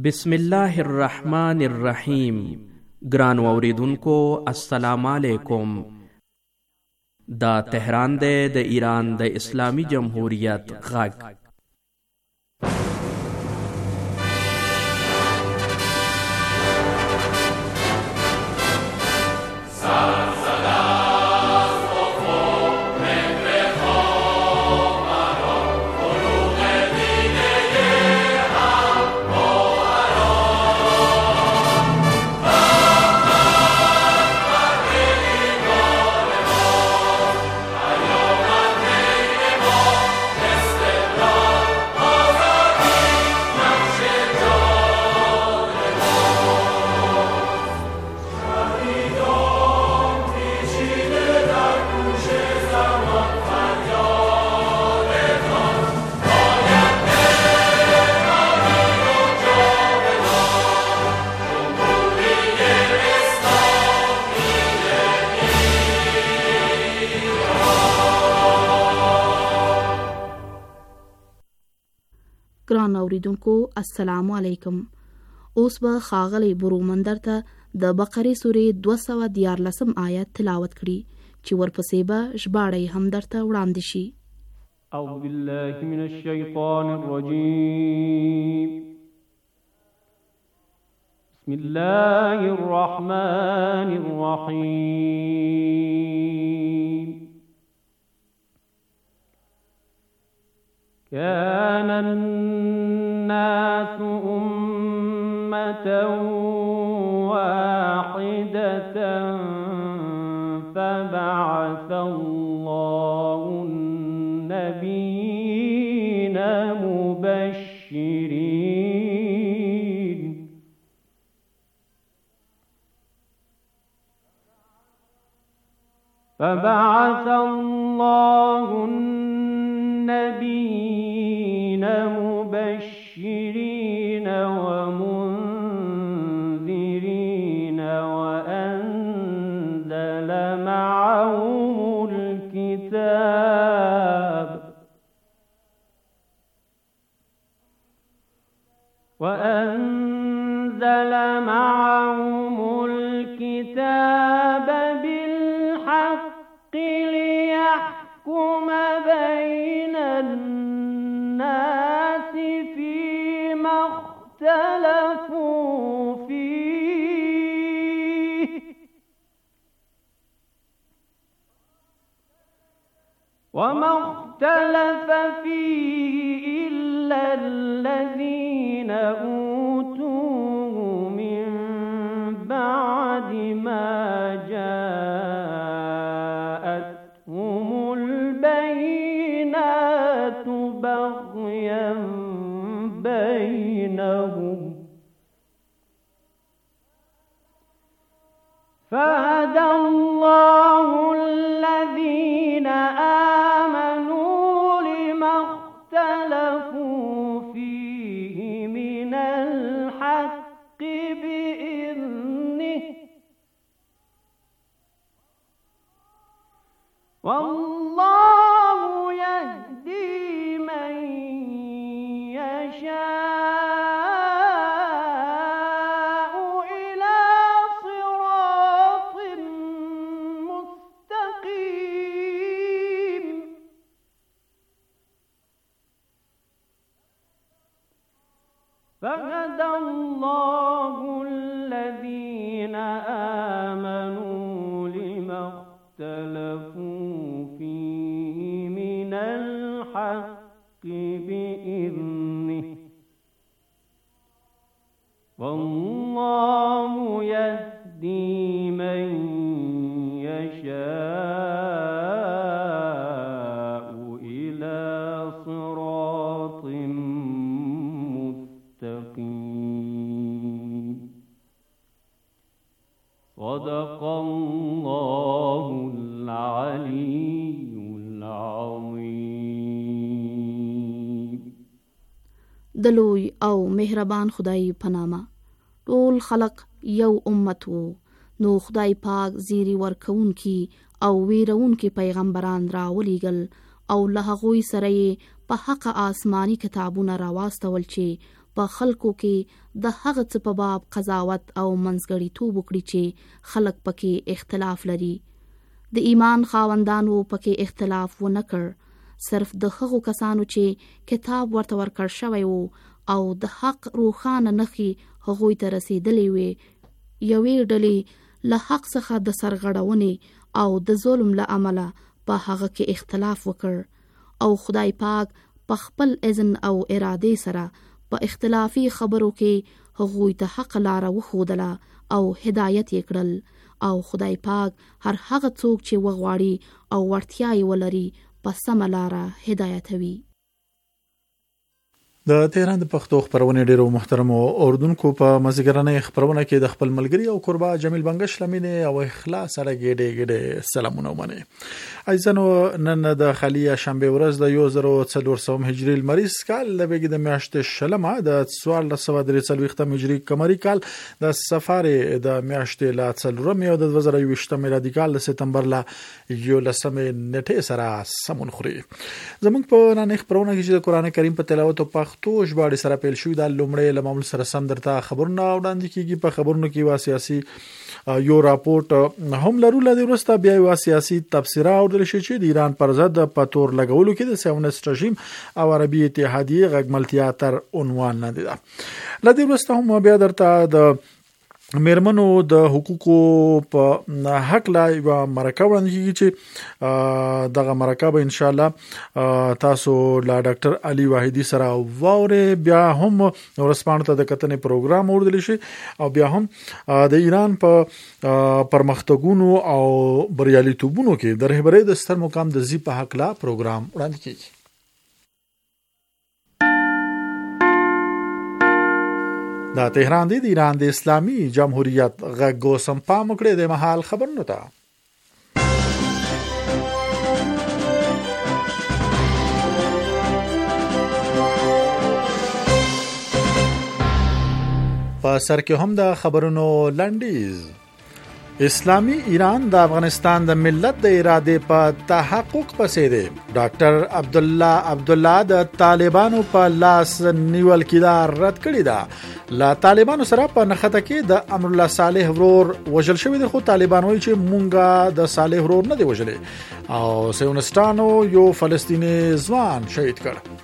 بسم الله الرحمن الرحیم. ګرانو اوریدونکو السلام علیکم. دا تهران دی د ایران د اسلامی جمهوریت غږ. ګران اوریدونکو السلام علیکم. اوس به ښاغلی برومندر ته د بقرې سورې 214 آیت تلاوت کړي چې ورپسې به ژباړه هم درته وړاندې شي. اعوذ بالله من الشیطان الرجیم. بسم الله الرحمن الرحیم. كان الناس أمة واحدة فبعث الله النبيين مبشرين مبشرين ومنذرين وأنزل معهم الكتاب بالحق ليحكم بين الناس فيما اختلفوا فيه وما اختلف فيه إلا الذين أوتوه من بعد ما جاءتهم البينات بغيا بينهم فهدى الله الذين آمنوا لما اختلفوا فيه من الحق بإذنه والله يهدي من يشاء إلى صراط مستقيم. فهدى الله الذين آمنوا لما اختلفوا فيه من الحق بإذنه والله يهدي من يشاء إلى صراط مستقيم. صدق الله العلي العظيم. د لوی او مهربان خدای په نامه. ټول خلق یو امت وو، نو خدای پاک زیری ورکوونکی او ویرونکي پیغمبران راولېږل او له هغوی سره یې په حق آسماني کتابونه راواستول چې په خلکو کې د هغه څه په باب قضاوت او منځګړیتوب وکړي چې خلک پکې اختلاف لري. د ایمان خاوندانو پکې اختلاف ونه کړ، صرف د هغو کسانو چې کتاب ورته ورکړ شوی وو او د حق روښانه نښې هغوی ته رسیدلې وې، یوې ډلې له حق څخه د سرغړونې او د ظلم له امله په هغه کې اختلاف وکړ او خدای پاک په خپل اذن او اراده سره په اختلافي خبرو کې هغوی ته حق لاره وښودله او هدایت یې کړل او خدای پاک هر هغه څوک چې وغواړي او وړتیا یې ولري په سمه لاره هدایتوي. د تهران د پښتو خبرونه ډیرو محترمو اوردونکو په مزګرنې خبرونه کې د خپل ملګری او قربا جمیل بنگش لمینه او اخلاص سره ګډه سلامونه ومنه. ایزنو نن د خلیه شنبه ورځ د 1400 هجری المریض کال د بګی د میاشتې شلمه د 1443 هجری قمری کال د سفر د میاشتې لا څلورم او د 2020 میلادي کال د سپتمبر لا 11 نیټه سره سمون خوري. زموږ په نن خبرونه کې د قران کریم په تلاوت او پښتو ژباړې سره پیل شوې د لومړی لمامل سره سم درته خبرونه وړاندې کیږي. په خبرونو کې واسیاسي یو راپورټ هم لرو لدی ورسته بیا واسیاسي تفسیره او د شي د ایران پر ضد په تور لګولو کې د سیونست رژیم او عربي اتحادیه غږملتیا تر عنوان نه دي. لدی ورسته هم بیا درته د میرمنو د حقوقو په حق لا یو مرکه وړاندې کیږي چې دغه مرکه به ان شاء الله تاسو لا ډاکټر علي واحدی سره ووره. بیا هم ورسپانو ته د کتنې پروګرام اوردل شي او بیا هم د ایران په پرمختګونو او بریالیتوبونو کې د رهبرۍ د ستر مقام د زی په حق لا پروګرام وړاندې کیږي. دا تهران دی د ایران د اسلامي جمهوریت غږ سمپا مکړه د محل خبرونه تا په سر کې هم د خبرونو لنډیز. اسلامی ایران د افغانستان د ملت د اراده په تحقق پسې دی. ډاکټر عبدالله د طالبانو په لاس نیول کېدا رد کړی دا. لا طالبانو سره په نخته کې د امر الله صالح ورور وژل شوی دی، خو طالبان وایي چې مونږه د صالح ورور نه دی وژلې او سیونستانو یو فلسطینی ځوان شهید کړ.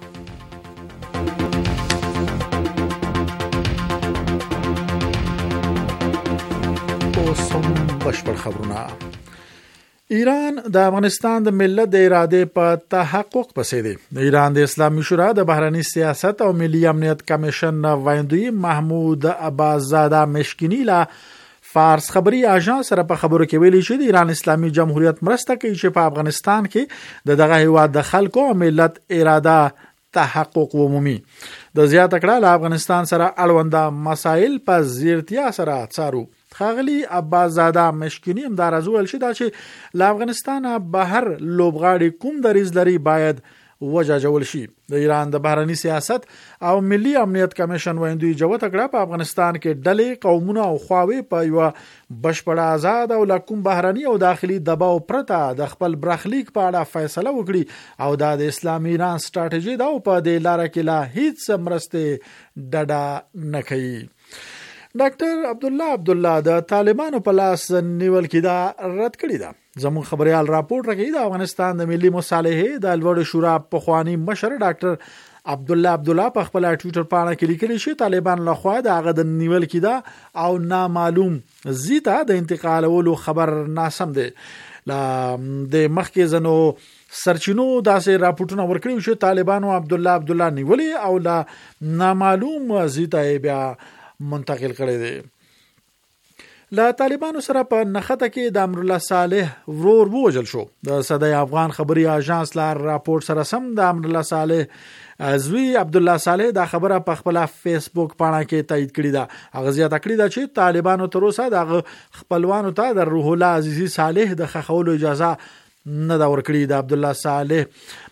بشپړ خبرونه. ایران د افغانستان د ملت د اراده په تحقق پسې دی. د ایران د اسلامي شورا د بهرنی سیاست او ملي امنیت کمیشن وایندوی محمود عباسزاده مشکینی لا فارس خبري اژانس سره په خبرو کې ویلي چې د ایران اسلامي جمهوریت مرسته کوي چې په افغانستان کې دغه هیواد د خلکو او ملت اراده تحقق ومومي. د زیات کړه له افغانستان سره اړوند مسایل په زیرتیا سره څارو. خاغلی عباسزاده مشکینی هم دا راځول شي دا چې له افغانستان بهر لوبغاړي کوم دریز لري باید وجاجول شي. د ایران د بهرنی سیاست او ملي امنیت کمیشن وایندوی جوت کړه په افغانستان کې ډلې قومونه او خواوې په یو بشپړ آزاد او لکم بهرنی او داخلي دباو پرته د خپل برخلیک په اړه فیصله وکړي او د اسلامي ایران ستراتیژي دا په د لار کې لا هیڅ مرسته ډډه نه کوي. ډاکټر عبدالله د طالبانو په لاس نیول کېدا رد کړی دا. زموږ خبريال راپورټ راکوي د افغانستان د ملي مصالحې د لوړ شورا په خواني مشر ډاکټر عبدالله په خپل ټوئیټر باندې کې لیکلي چې طالبان له خوا د هغه د نیول کېدا او نامعلوم زیته د انتقالولو خبر ناسم دی. لا د مخکې زنو سرچینو داسې راپورټونه ورکړي چې طالبانو عبدالله نیولي او لا نامعلوم زیته بیا منتقل کړی دی. لا طالبانو سره په نخته کې د امر الله صالح ورور وژل شو. د صدای افغان خبري اژانس لا راپورټ سره سم د امر الله صالح ازوی عبد الله صالح دا خبره په خپل فیسبوک باندې کې تایید کړی دا. هغه زیاته کړی دا چې طالبانو تر اوسه د خپلوانو ته د روح الله عزیزی صالح د خخولو اجازه نه دا ورکړي. د عبد الله صالح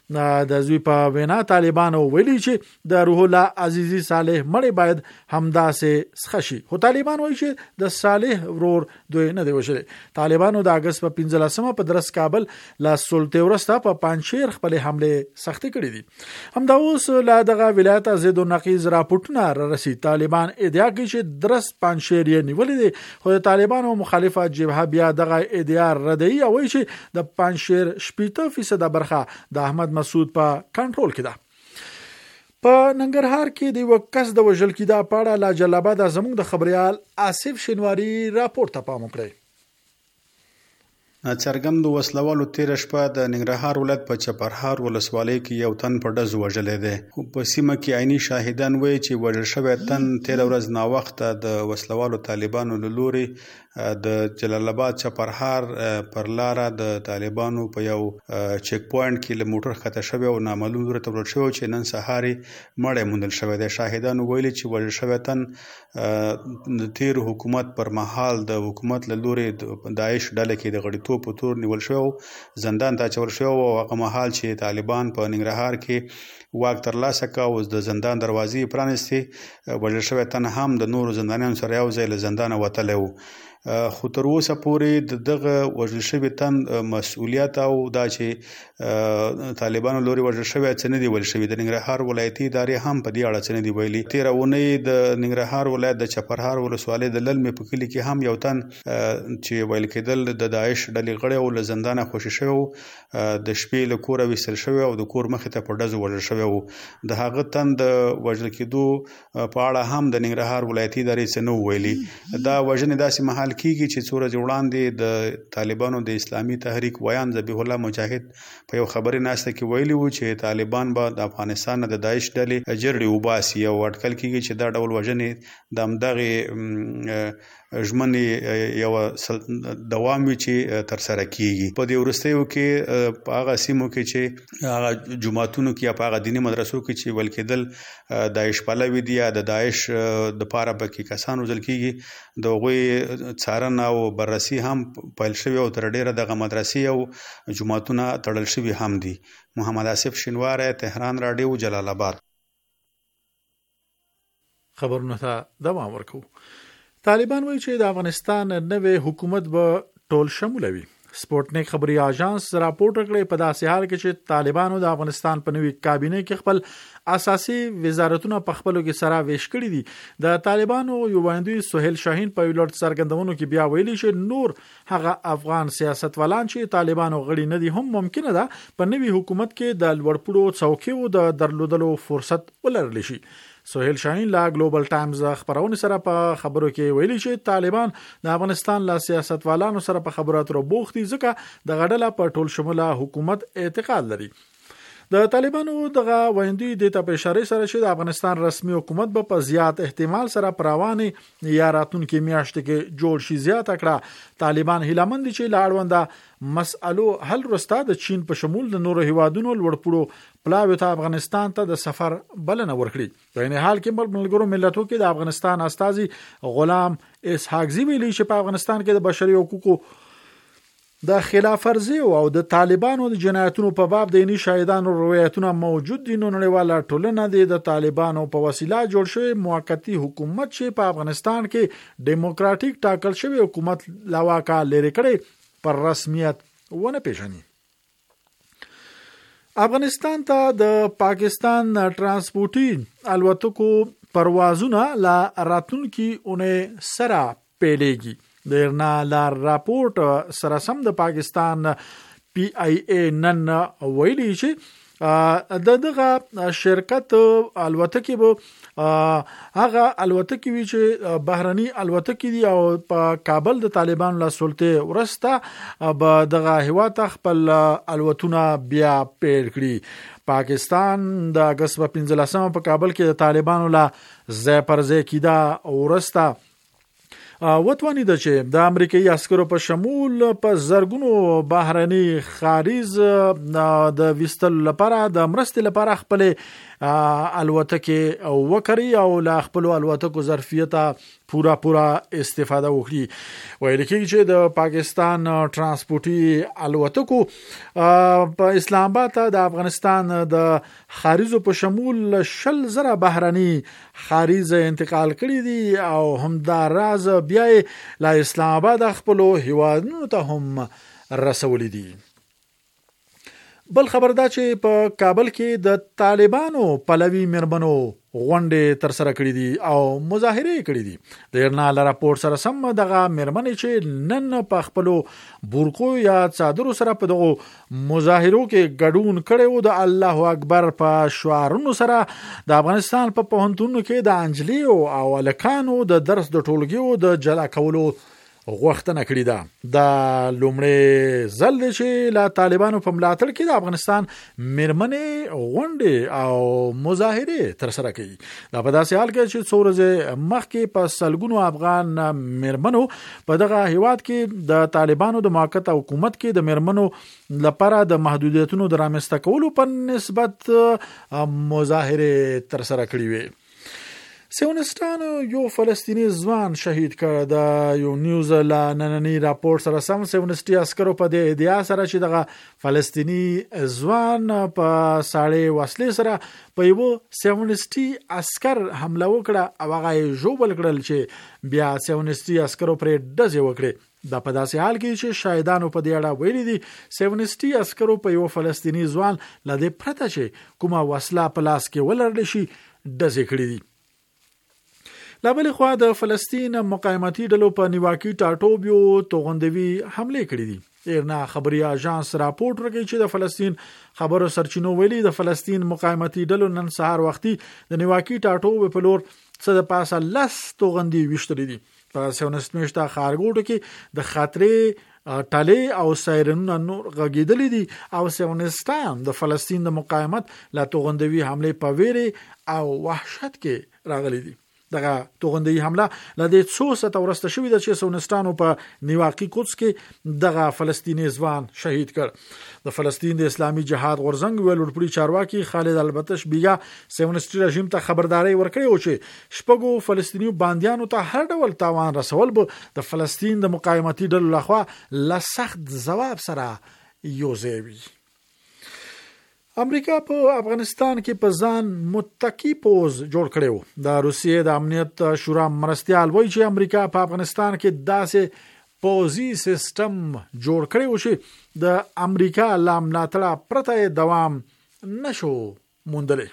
د زوی په وینا طالبانو ویلي چې د روح الله عزیزي صالح مړی باید همداسې سخشي. خو طالبان وایي چې د صالح ورور دوی نه دی وشلي. طالبانو د اگست په 15 په درس کابل لا سلطه ورسته په پنځشیر خپل حمله سختي کړې دي. همدا اوس لا دغه ولایت ضد او نقیض راپورټونه را رسي. طالبان ادعا کوي چې درس پنځشیر یې نیولې دي، خو د طالبانو مخالفه جبهه بیا دغه ادعا ردوي او وایي چې د پنځشیر 80% برخه د احمد مسعود په کنټرول کې ده. په ننګرهار کې د وکس د وژل کېدا پاړه لا جلال آباد زموږ د خبريال آصف شینواری راپورټ ته پام وکړي. څرګند وسلوالو تیر شپه د ننګرهار ولایت په چپرهار ولسوالۍ کې یو تن په ډز وژلی دی. په سیمه کې عیني شاهدان وایي چې وژل شوی تن تیر ورځ ناوخته د وسلوالو طالبانو له لوري د جلال آباد چپرهار پر لاره د طالبانو په یو چک پوینټ کې له موټر ښکته شوی او نامعلوم لوري ته ورل شوی چې نن سهار مړی موندل شوی دی. شاهدانو ویلي چې وژل شوی تن د تیر حکومت پر مهال د حکومت له لوري د داعش ډلې کې د غړیتوب په تور نیول شوی او زندان ته اچول شوی او هغه مهال چې طالبان په ننګرهار کې واک ترلاسه کړ او د زندان دروازې پرانیستې، وژل شوی تن هم د نورو زندانیانو سره یو ځای له زندانه وتلی و. خو تر اوسه پورې دغه وژل شوی تن مسؤلیت او دا چې طالبانو لوري وژل شوی څه نه دی ویل شوی. د ننګرهار ولایتي ادارې هم په دې اړه څه نه دی ویلي. تېره اونۍ د ننګرهار ولایت د چپرهار ولسوالۍ د للمې په کلي کې هم یو تن چې ویل کېدل د داعش ډلې غړی او له زندانه خوشي شوی د شپې له کوره ویستل شوی او د کور مخې ته په ډزو وژل شوی و. د هغه تن د وژل کېدو په اړه هم د ننګرهار ولایتي ادارې څه نه ویلي. دا وژنې داسې مهال کیږي چې څو ورځې وړاندې د طالبانو د اسلامي تحریک ویان ذبیح الله مجاهد په یو خبري ناسته کې ویلي وو چې طالبان به د افغانستان د داعش ډلې جرړې وباسي او اټکل کیږي چې دا ډول وژنې د همدغې ژمنې یو دوام وي چې تر سره کیږي. په دې وروستیو کې په هغه سیمو کې چې هغه جماعتونو کې په هغه دیني مدرسو کې چې ویل کېدل داعش پلوي دي یا د داعش د پاره پکې کسان روزل کیږي، د هغوی څارنه او بررسي هم پیل شوی او تر ډیره دغه مدرسې او جماعتونه تړل شوي هم دي. محمد آصف شینواری، تهران رادیو، جلال آباد. خبرونه ته دوام ورکو. طالبان وایي چې د افغانستان نوې حکومت به ټول شموله وي. سپوټنیک خبري اژانس راپورټ کړی په داسې حال کې چې طالبانو د افغانستان په نوې کابینه کې خپل اساسي وزارتونه په خپلو کې سره ویش کړی دي. د طالبانو یو وایندوی سهیل شاهین په ویلوړ څرګندونو کې بیا ویلي چې نور هغه افغان سیاستوالان چې طالبانو غړي نه دي هم ممکنه ده په نوې حکومت کې د لوړپوړو څوکیو د درلودلو فرصت ولرلی شي. سهیل شاهین لا ګلوبل ټایمز خبرونه سره په خبرو کې ویلي چې طالبان د افغانستان لا سیاستوالانو سره په خبرو اترو بوختي ځکه د غډله په ټول شموله حکومت اعتقاد لري. د طالبانو دغه ویندوی د ته په اشاره سره چې د افغانستان رسمي حکومت به په زیات احتمال سره پروانه یا راتونکو میاشت کې جوړ شي. زیات کړه طالبان هیلمند چې لاړونده مسالو حل رستا د چین په شمول د نورو هیوادونو لوړپوړو پلاوی ته افغانستان ته د سفر بلنه ورکړي. په این حال کې ملګرو ملتونو کې د افغانستان استازي غلام اسحاق زی ویلي چې په افغانستان کې د بشري حقوقو د خلاف ورزي او د طالبانو د جنایتونو په باب د عیني شاهدانو روایتونه موجود دي. نو نړیواله ټولنه د طالبانو په وسیله جوړ شوی موقتی حکومت چې په افغانستان کې دیموکراتیک ټاکل شوی حکومت لواکا لري کړي پر رسمیت ونه پیژني. افغانستان ته د پاکستان ترانسپورتي الوتکو پروازونه لا راتلونکي اونۍ سره پیلېږي. د ایرنا لار راپورټ سره سم د پاکستان پی آی ای نن ویلي چې دغه شرکت الوتکې به هغه الوتکې وی چې بهرني الوتکې دي او په کابل د طالبان له سلطه ورسته به دغه هیواد خپل الوتونه بیا پیل کړي. پاکستان د اگست په 15 په کابل کې د طالبانو له ځای پر ځای کیدا ورسته وتوانید چې د امریکایي عسکرو په شمول په زرګونو بهرني خارج د وستل لپاره د مرستې لپاره خپل الوتکې او وکړي او لا خپل الوتکو ظرفیت پورا استفاده وکړي. ویل کېږي چې د پاکستان ترانسپورتي الوتکو په اسلام آباد ته د افغانستان د خارجو په شمول 100,000 بهرني خارج انتقال کړي دي او همدا راز بیا لا اسلام آباد خپل هیوادونو ته هم رسولي دي. بل خبر دا چې په کابل کې د طالبانو پلوي مرمنو غونډې تر سره کړې دي او مظاهره کړې دي. د ارنال راپور سره سم دغه مرمنې چې نن په خپل بورقو یا څادرو سره په دغه مظاهرو کې ګډون کړي د الله اکبر په شعارونو سره د افغانستان په پوهنتونونو کې د انجلیو او الکانو د درس د ټولګیو د جلا کولو غوښتنه کړې ده. د لومړی ځل چې لا طالبانو په ملاتړ کې د افغانستان مرمنې غونډې او مظاهره تر سره کوي. دا په داسې حال کې چې څو ورځې مخکې په سلګونو افغان مرمنو په دغه هیواد کې د طالبانو د موقت حکومت کې د مرمنو لپاره د محدودیتونو د رامنځته کولو په نسبت مظاهره تر سره کړې وي. سیونستانو یو فلسطینی ځوان شهید کړ. د یو نیوز لا نننی راپور سره سم سیونستي عسکرو په دې ادعا سره چې دغه فلسطینی ځوان په ساړې وسلې سره په یو سیونستي عسكر حمله وکړه او هغه جوړل کړل چې بیا سیونستي عسکرو پر ډزې وکړي. دا په داسې حال کې چې شاهدانو په دې اړه ویلي دي سیونستي عسکرو په یو فلسطینی ځوان لدې پرته چې کومه وسله په لاس کې ولرل شي ډزې کړې دي. لا بل خو د فلسطین مقاومتي ډلو په نیواکي ټاټوبیو توغندوي حمله کړې دي. ایرنا خبري اژانس راپورټ ورکړي چې د فلسطین خبرو سرچینو ویلي د فلسطین مقاومتي ډلو نن سهار وختي د نیواکي ټاټوب په لور څه د پاسه لاس توغندي وشتري دي. په سیونست میشته خارګوټو کې د خطرې ټاله او سایرنونه نور غږیدلې دي او سیونستان د فلسطین د مقاومت لا توغندوي حمله په ویری او وحشت کې راغلي دي. دغه توغندي حمله لدې څو ساعت ورسته شوې ده چې سیونستانو په نیواقي قدس کې دغه فلسطینی ځوان شهید کړ. د فلسطین د اسلامي جهاد غورزنګ ویل ورپړي چارواکي خالد البتش بیګا سیونستي رژیم ته خبرداري ورکړي او چې شپږو فلسطینیو باندیانو ته هر ډول تاوان رسول به د فلسطین د مقاومتي ډلو لخوا له سخت ځواب سره یوځوي. امریکا په افغانستان کې په ځان متکی پوز جوړ کړو. د روسیې د امنیت شورا مرستيال وایي چې امریکا په افغانستان کې داسې پوزي سیستم جوړ کړو چې د امریکا لا ملاتړ پرته دوام نشو موندلی.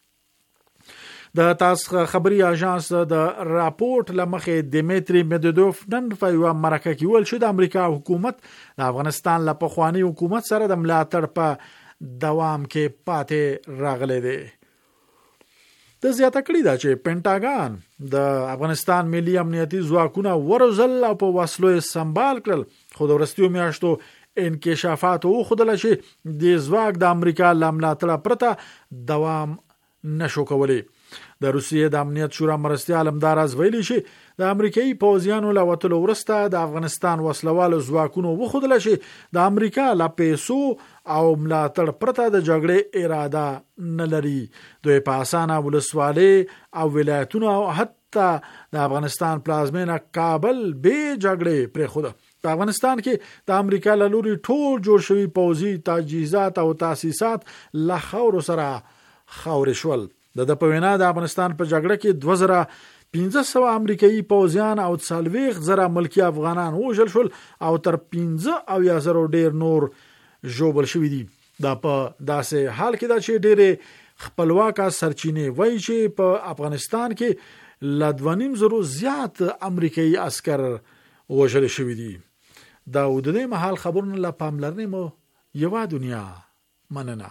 د تاسو خبري اژانس د راپورټ لمخې دیمیتری مدودوف نن په یو مرکه کې ویل چې د امریکا حکومت د افغانستان له پخوانی حکومت سره د ملاتړ په دوام کې پاتې راغلي دي. د زیاته کړی دا چې پینټاګان د افغانستان ملي امنیتي ځواکونه ورزل او په وسلو سمبال کړل خو د ورستیو میاشتو انکشافات او خدل چې د ځواک د امریکا لاملاتړه پرته دوام نشو کولی. د روسیې د امنیت شورا مرستيال امداراز ویلي چې د امریکایي پوځیانو له وټلو ورسته د افغانستان وسلوالو ځواکونو وخدل چې د امریکا له پیسو او ملاتړ پرته د جګړې اراده نه لري. دوی په اسانه ولسوالۍ او ولایتونو او حتی د افغانستان پلازمینه کابل به جګړې پرې خوده. په افغانستان کې د امریکا له لوري ټول جوړ شوی پوځي تجهیزات او تاسیسات له خاور سره خاور شول. د پوینا د افغانستان په جګړه کې 2500 امریکایي پوځیان او 40,000 ملکی افغانان وژل شول او تر 15,000 ډیر نور ژوبل شوی دي. دا په داسې حال کې دا چې ډېر خپلواکه سرچینې وایي چې په افغانستان کې ل 2.5 زیات امریکایي عسكر وژل شوی دي. دا د دې محل خبرونه لا پاملرنې مو یو دنیا مننه.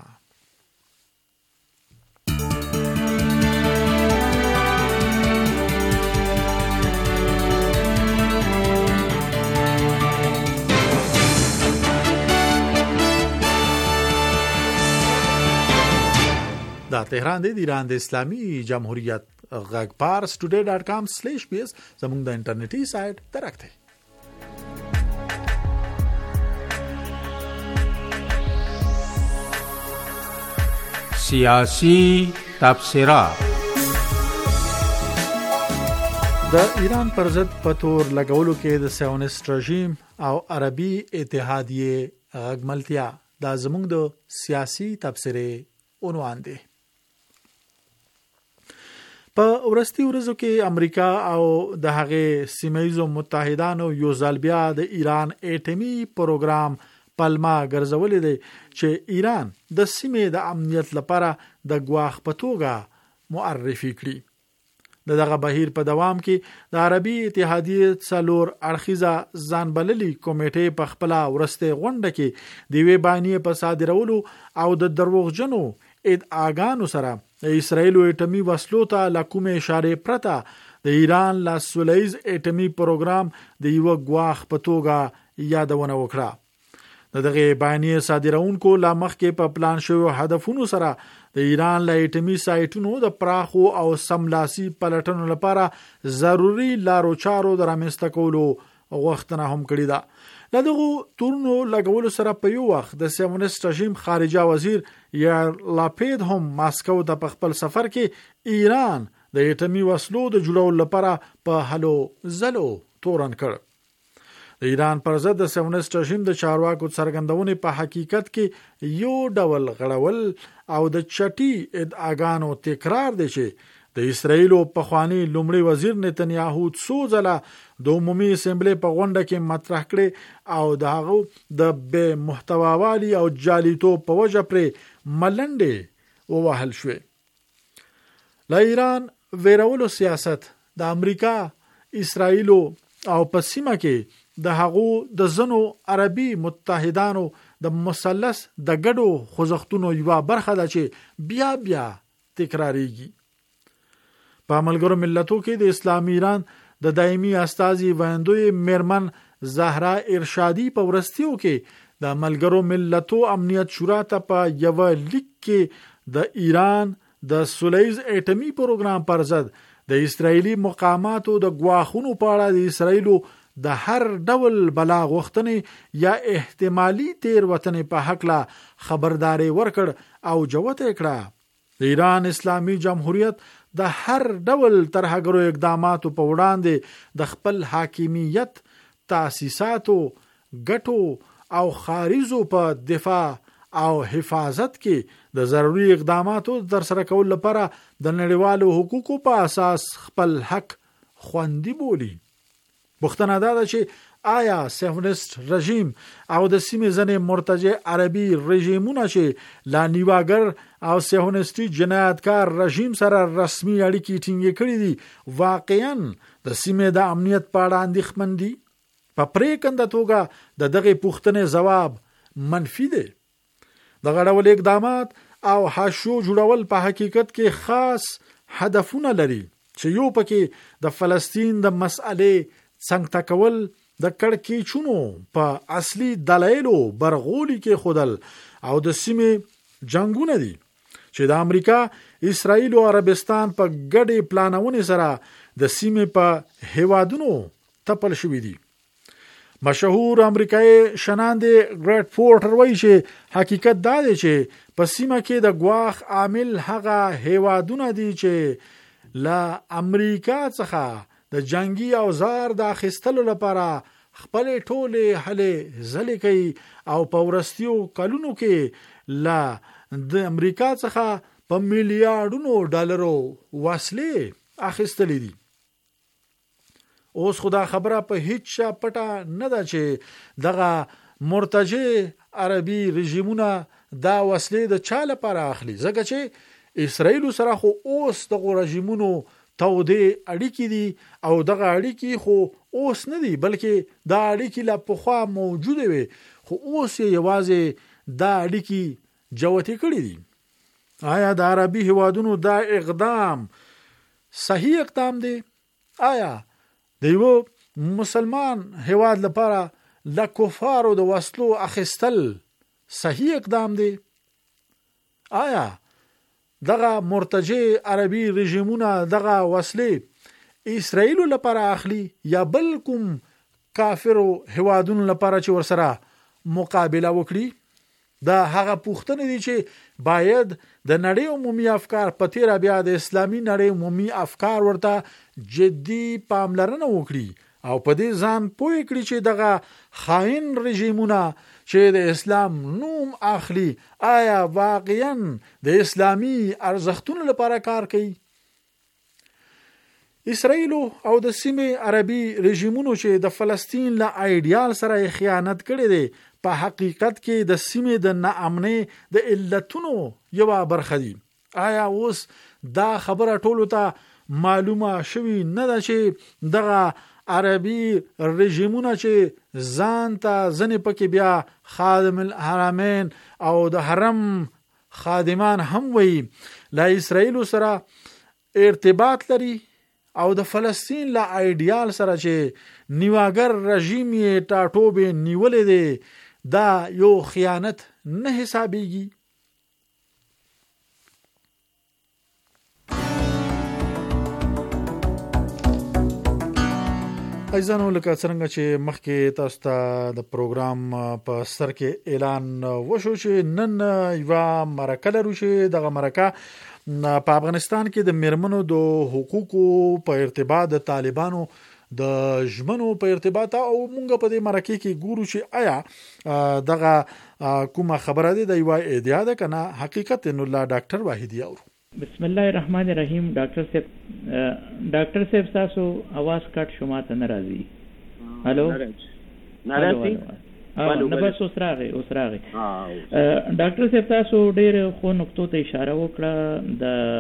دا تهران دی د ایران د اسلامي جمهوریت غږپارس.today.com/ps زموږ د انټرنیټي سایټ درکته. سیاسی تبصرات. د ایران پر ضد پتور لګولو کې د صهیونیست رژیم او عربي اتحادیه غږملتیا دا زموږ د سیاسي تبصرې عنوان دی. په ورستي ورځو کې امریکا او د هغې سیمه‌ییزو متحدانو یو ځل بیا د ایران اټومي پروګرام پلمه ګرځولې دی چې ایران د سیمې د امنیت لپاره د ګواښ په توګه معرفي کړي. دغه بهیر په دوام کې د عربي اتحادیه څلور اړخیزه ځانبللي کمیټې په خپل ورسته غونډه کې د وی بیانیه په صادرولو او د دروغجنو ادعاګانو سره د اسرایل اټومي وسلو ته لکومه اشاره پرته د ایران لا سوله‌ییز اټومي پروګرام د یو ګواښ په توګه یادونه وکړه. دغه بیانیه صادرونکو لا مخکې په پلان شوی هدفونو سره د ایران لا اټومي سایټونو د پراخو او سملاسي پلټنو لپاره ضروری لارو چارو درامسته کولو غوښتنه هم کړې ده. دغه تورنو لګولو سره په یو وخت د صهیونیست رژیم خارجه وزیر یار لاپید هم ماسکو ته په خپل سفر کې ایران د اټومي وسلو د جوړولو لپاره په هلو زلو تورن کړ. د ایران پر ضد د صهیونیست رژیم د چارواکو څرګندونې په حقیقت کې یو ډول غړول او د چټي ادعاګانو تکرار دی چې د اسرایل پخوانی لومړي وزیر نتنیاهو څو ځله د عمومي اسمبلی په غونډه کې مطرح کړي او دغه د بے محتواوالي او جالیتوب په وجه پر ملنډې ووهل شوې. لا ایران ویرولو سیاست د امریکا، اسرایل او په سیمه کې د هغو د زنو عربي متحدانو د مثلث د ګډو خوځښتونو یوه برخه ده چې بیا بیا تکراریږي. په ملګرو ملتونو کې د اسلامي ایران د دایمي استازي ویندوی میرمن زهرا ارشادی په ورستیو کې د ملګرو ملتونو امنیت شورا ته په یو لیک کې د ایران د سوله‌ییز اټومي پروګرام پر ضد د اسرایلی مقاماتو د ګواښونو په اړه د اسرایلو د هر ډول بلاغ وختنې یا احتمالي تیروتنې په حق لا خبرداري ورکړ او جوته کړه. د ایران اسلامي جمهوریت د هر ډول ترهګرو اقداماتو په وړاندې د خپل حاکمیت تاسیساتو ګټو او خارجو په دفاع او حفاظت کې د ضروري اقداماتو تر سره کول لپاره د نړیوالو حقوقو په اساس خپل حق خوندي بولي. پوښتنه دا ده چې آیا صهیونیست رژیم او د سیمې ځنې مرتجع عربي رژیمونه چې لا نیواګر او صهیونیستي جنایتکار رژیم سره رسمي اړیکې ټینګې کړې دي واقعاً د سیمې د امنیت په اړه اندېښمن دي؟ په پریکنده توګه دغه پوښتنې ځواب منفي دی. دغه ډول اقدامات او حاشیو جوړول په حقیقت کې خاص هدفونه لري چې یو پکې د فلسطین د مسئلې څنګه تکول د کړکېچونو په اصلي دلایلو برغولي کې خودل او د سیمې جنگونه دي چې د امریکا، اسرائیل او عربستان په ګډې پلانونه سره د سیمې په هیوادونو تپل شوې دي. مشهور امریکایي شناندې ګریټ پورټر وایي چې حقیقت دا دی چې په سیمه کې د ګواښ عامل هغه هیوادونه دي چې لا امریکا څخه د جنگي اوزار د اخیستلو لپاره خپل ټوله هلې ځلې کوي او په ورستیو کلونو کې لا د امریکا څخه په میلیارډونو ډالرو وسلې اخیستلې دي. اوس خدا خبره په هیڅ پټه نه ده چې دغه مرتجع عربي رژیمونه دا وسلې د چا لپاره اخلي، ځکه چې اسرائیل سره خو اوس دغه رژیمونو تودې اړیکې دي او دغه اړیکې خو اوس نه دي بلکې دا اړیکې لا پخوا موجوده وي، خو اوس یوازې دا اړیکې جوتې کړې دي. آیا د عربي هیوادونو دا اقدام صحیح اقدام دی؟ آیا د یو مسلمان هیواد لپاره د کفارو د وسلو اخیستل صحیح اقدام دی؟ آیا دغه مرتجع عربي رژیمونه دغه وسلې اسرائیل لپاره اخلي یا بل کوم کافرو هوادونو لپاره چې ورسره مقابله وکړي؟ دا هغه پوښتنې دي چې باید د نړۍ عمومي افکار په تیر بیا د اسلامي نړۍ عمومي افکار ورته جدي پاملرنه وکړي او په دې ځان پوه کړي چې دغه خاين رژیمونه چې د اسلام نوم اخلي آیا واقعا د اسلامي ارزښتونو لپاره کار کوي؟ اسرائیل او د سیمې عربي رژیمونو چې د فلسطین له ایډیال سره خیانت کړي دي په حقیقت کې د سیمې د ناامنۍ د علتونو یو برخه دي. آیا اوس دا خبره ټولو ته معلومه شوی نه ده چې دغه عربي رژیمونه چې ځان ته ځنې پکې بیا خادم الحرمین او د حرم خادمان هم وي له اسرائیل سره ارتباط لري او د فلسطین له ایډیال سره چې نیواګر رژیم یې ټاټوبې نیولې دی دا یو خیانت نه حسابېږي؟ ایزانو لکه څنګه چې مخکې تاسو ته د پروګرام په سر کې اعلان وشو چې نن یو مرکه لرو چې دغه مرکه په افغانستان کې د میرمنو د حقوقو په ارتباط د طالبانو د ژمنو په ارتباط او مونږ په دې مرکه کې ګورو چې آیا دغه کومه خبره ده د یو ادعا ده کنه حقیقت نو لا ډاکټر واحدی اورو. بسم الله الرحمن الرحیم. ډاکټر صاحب تاسو आवाज کټ شما ته ناراضي؟ هالو ناراضي نو بس اوس راغی. ډاکټر صاحب تاسو ډېر خو نقطو ته اشاره وکړه.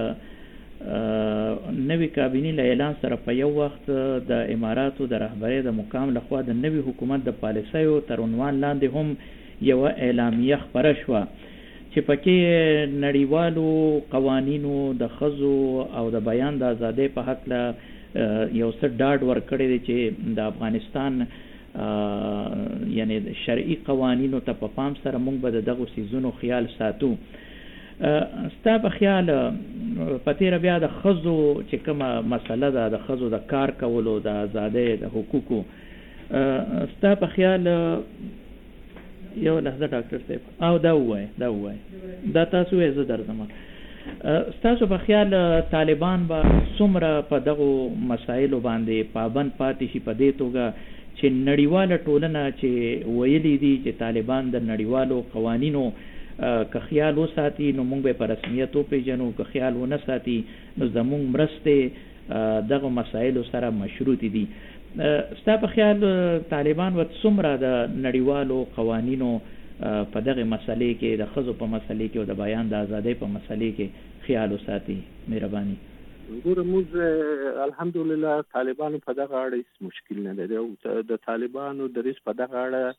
د نوي کابینې له اعلان سره په یو وخت د اماراتو د رهبرۍ د مقام لخوا د نوي حکومت د پالیسیو تر عنوان لاندې هم یو اعلامیه خپره شوه چې پکې نړیوالو قوانینو د ښځو او د بیان د ازادۍ په هکله یو څه ډاډ ورکړی دی چې د افغانستان یعنی شرعي قوانینو ته په پام سره موږ به د دغو څیزونو خیال ساتو. ستا په خیال په تېره بیا د ښځو چې کومه مسله ده د ښځو د کار کولو د ازادۍ د حقوقو ستا په خیال یو لحظه ډاکټر صاحب او دا ووایه دا تاسو یې زه درځم ستاسو په خیال طالبان به څومره په دغو مسایلو باندې پابند پاتې شي په دې توګه چې نړیواله ټولنه چې ویلي دي چې طالبان د نړیوالو قوانینو که خیال وساتي نو موږ به په رسمیت وپېژنو، که خیال ونه ساتي نو زموږ مرستې دغه مسایلو سره مشروطې دي. ستا په خیال طالبان به څومره د نړیوالو قوانینو په دغه مسلې کې د ښځو په مسلې کې او د بیان د ازادۍ په مسلې کې خیال وساتي؟ مهرباني. ګوره موږ الحمدلله طالبانو په دغه اړه هیڅ مشکل نه لري او د طالبانو دریځ په دغه اړه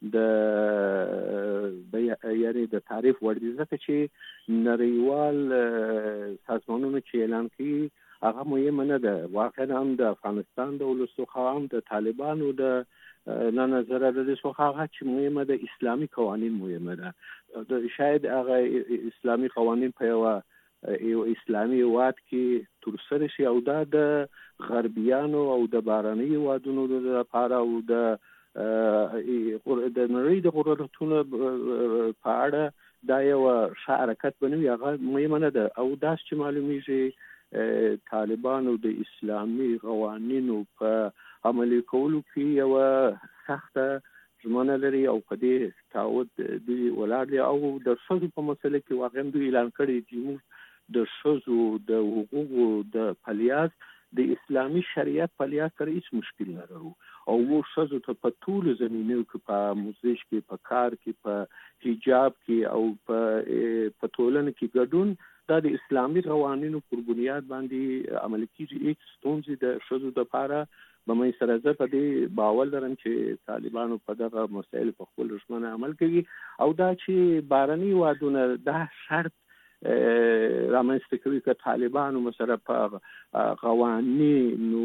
یعنی د تعریف وړ دي ځکه چې نړیوال سازمانونو چې اعلان کوي هغه مهمه نه ده. واقعا هم د افغانستان د ولسو خوا هم د طالبانو د نه نظر لري څخه هغه چې مهمه ده اسلامي قوانین مهمه ده. شاید هغه اسلامي قوانین په یو اسلامي هیواد کې تر سره شي او دا د غربیانو او د باراني هیوادونو لپاره او د نړۍ د قدرتونو په اړه دا یو ښه حرکت بنوي هغه مهمه نه ده. او داس چې معلومیږي طالبانو د اسلامي قوانینو په عملي کولو کې یو سخته ژمنه لري او په دې تعهد دوی ولاړ دي او د ښځو په مسله کې واقعا دوی اعلان کړی چې موږ د ښځو د حقوقو د فعالیت د اسلامي شریعت فعالیت سره هیڅ مشکل نه لرو او موږ ښځو ته په ټولو زمینو کې په موزیش کې په کار کې په حجاب کې او په ټولنه کې ګډون دا د اسلامي قوانینو پر بنیاد باندې عملي کیږي. هیڅ ستونزې د ښځو لپاره به مې سره زه په دې باور لرم چې طالبانو په دغه مسایل په خپل ژمنه عمل کوي او دا چې بارني هیوادونه دا شرط رامنځته کوي که طالبانو مثلا په قوانینو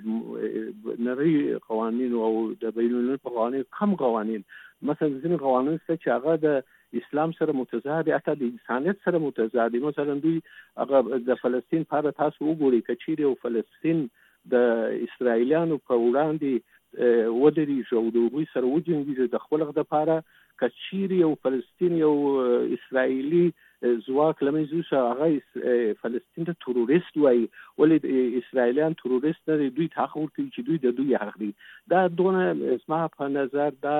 نړۍ قوانینو او د بین المللي قوانینو کم قوانین مثلا ځینې قوانین چې هغه د اسلام سره متضاد حتی د انسانیت سره متضاد. مثلا دوی هغه د فلسطین په اړه تاسو وګورئ که چیرې یو فلسطین د اسرائیلیانو په وړاندې ودرېږي او د هغوی سره وجنګېږي د خپل حق دپاره، که چیرې یو فلسطین یو اسرائیلي ځواک له منځه یوسي هغه فلسطین ته تروریست وایي، ولې اسرائیلیان تروریست نه دي، دوی ته حق ورکوي چې دوی د دوی حق دي. دا دونه زما په نظر دا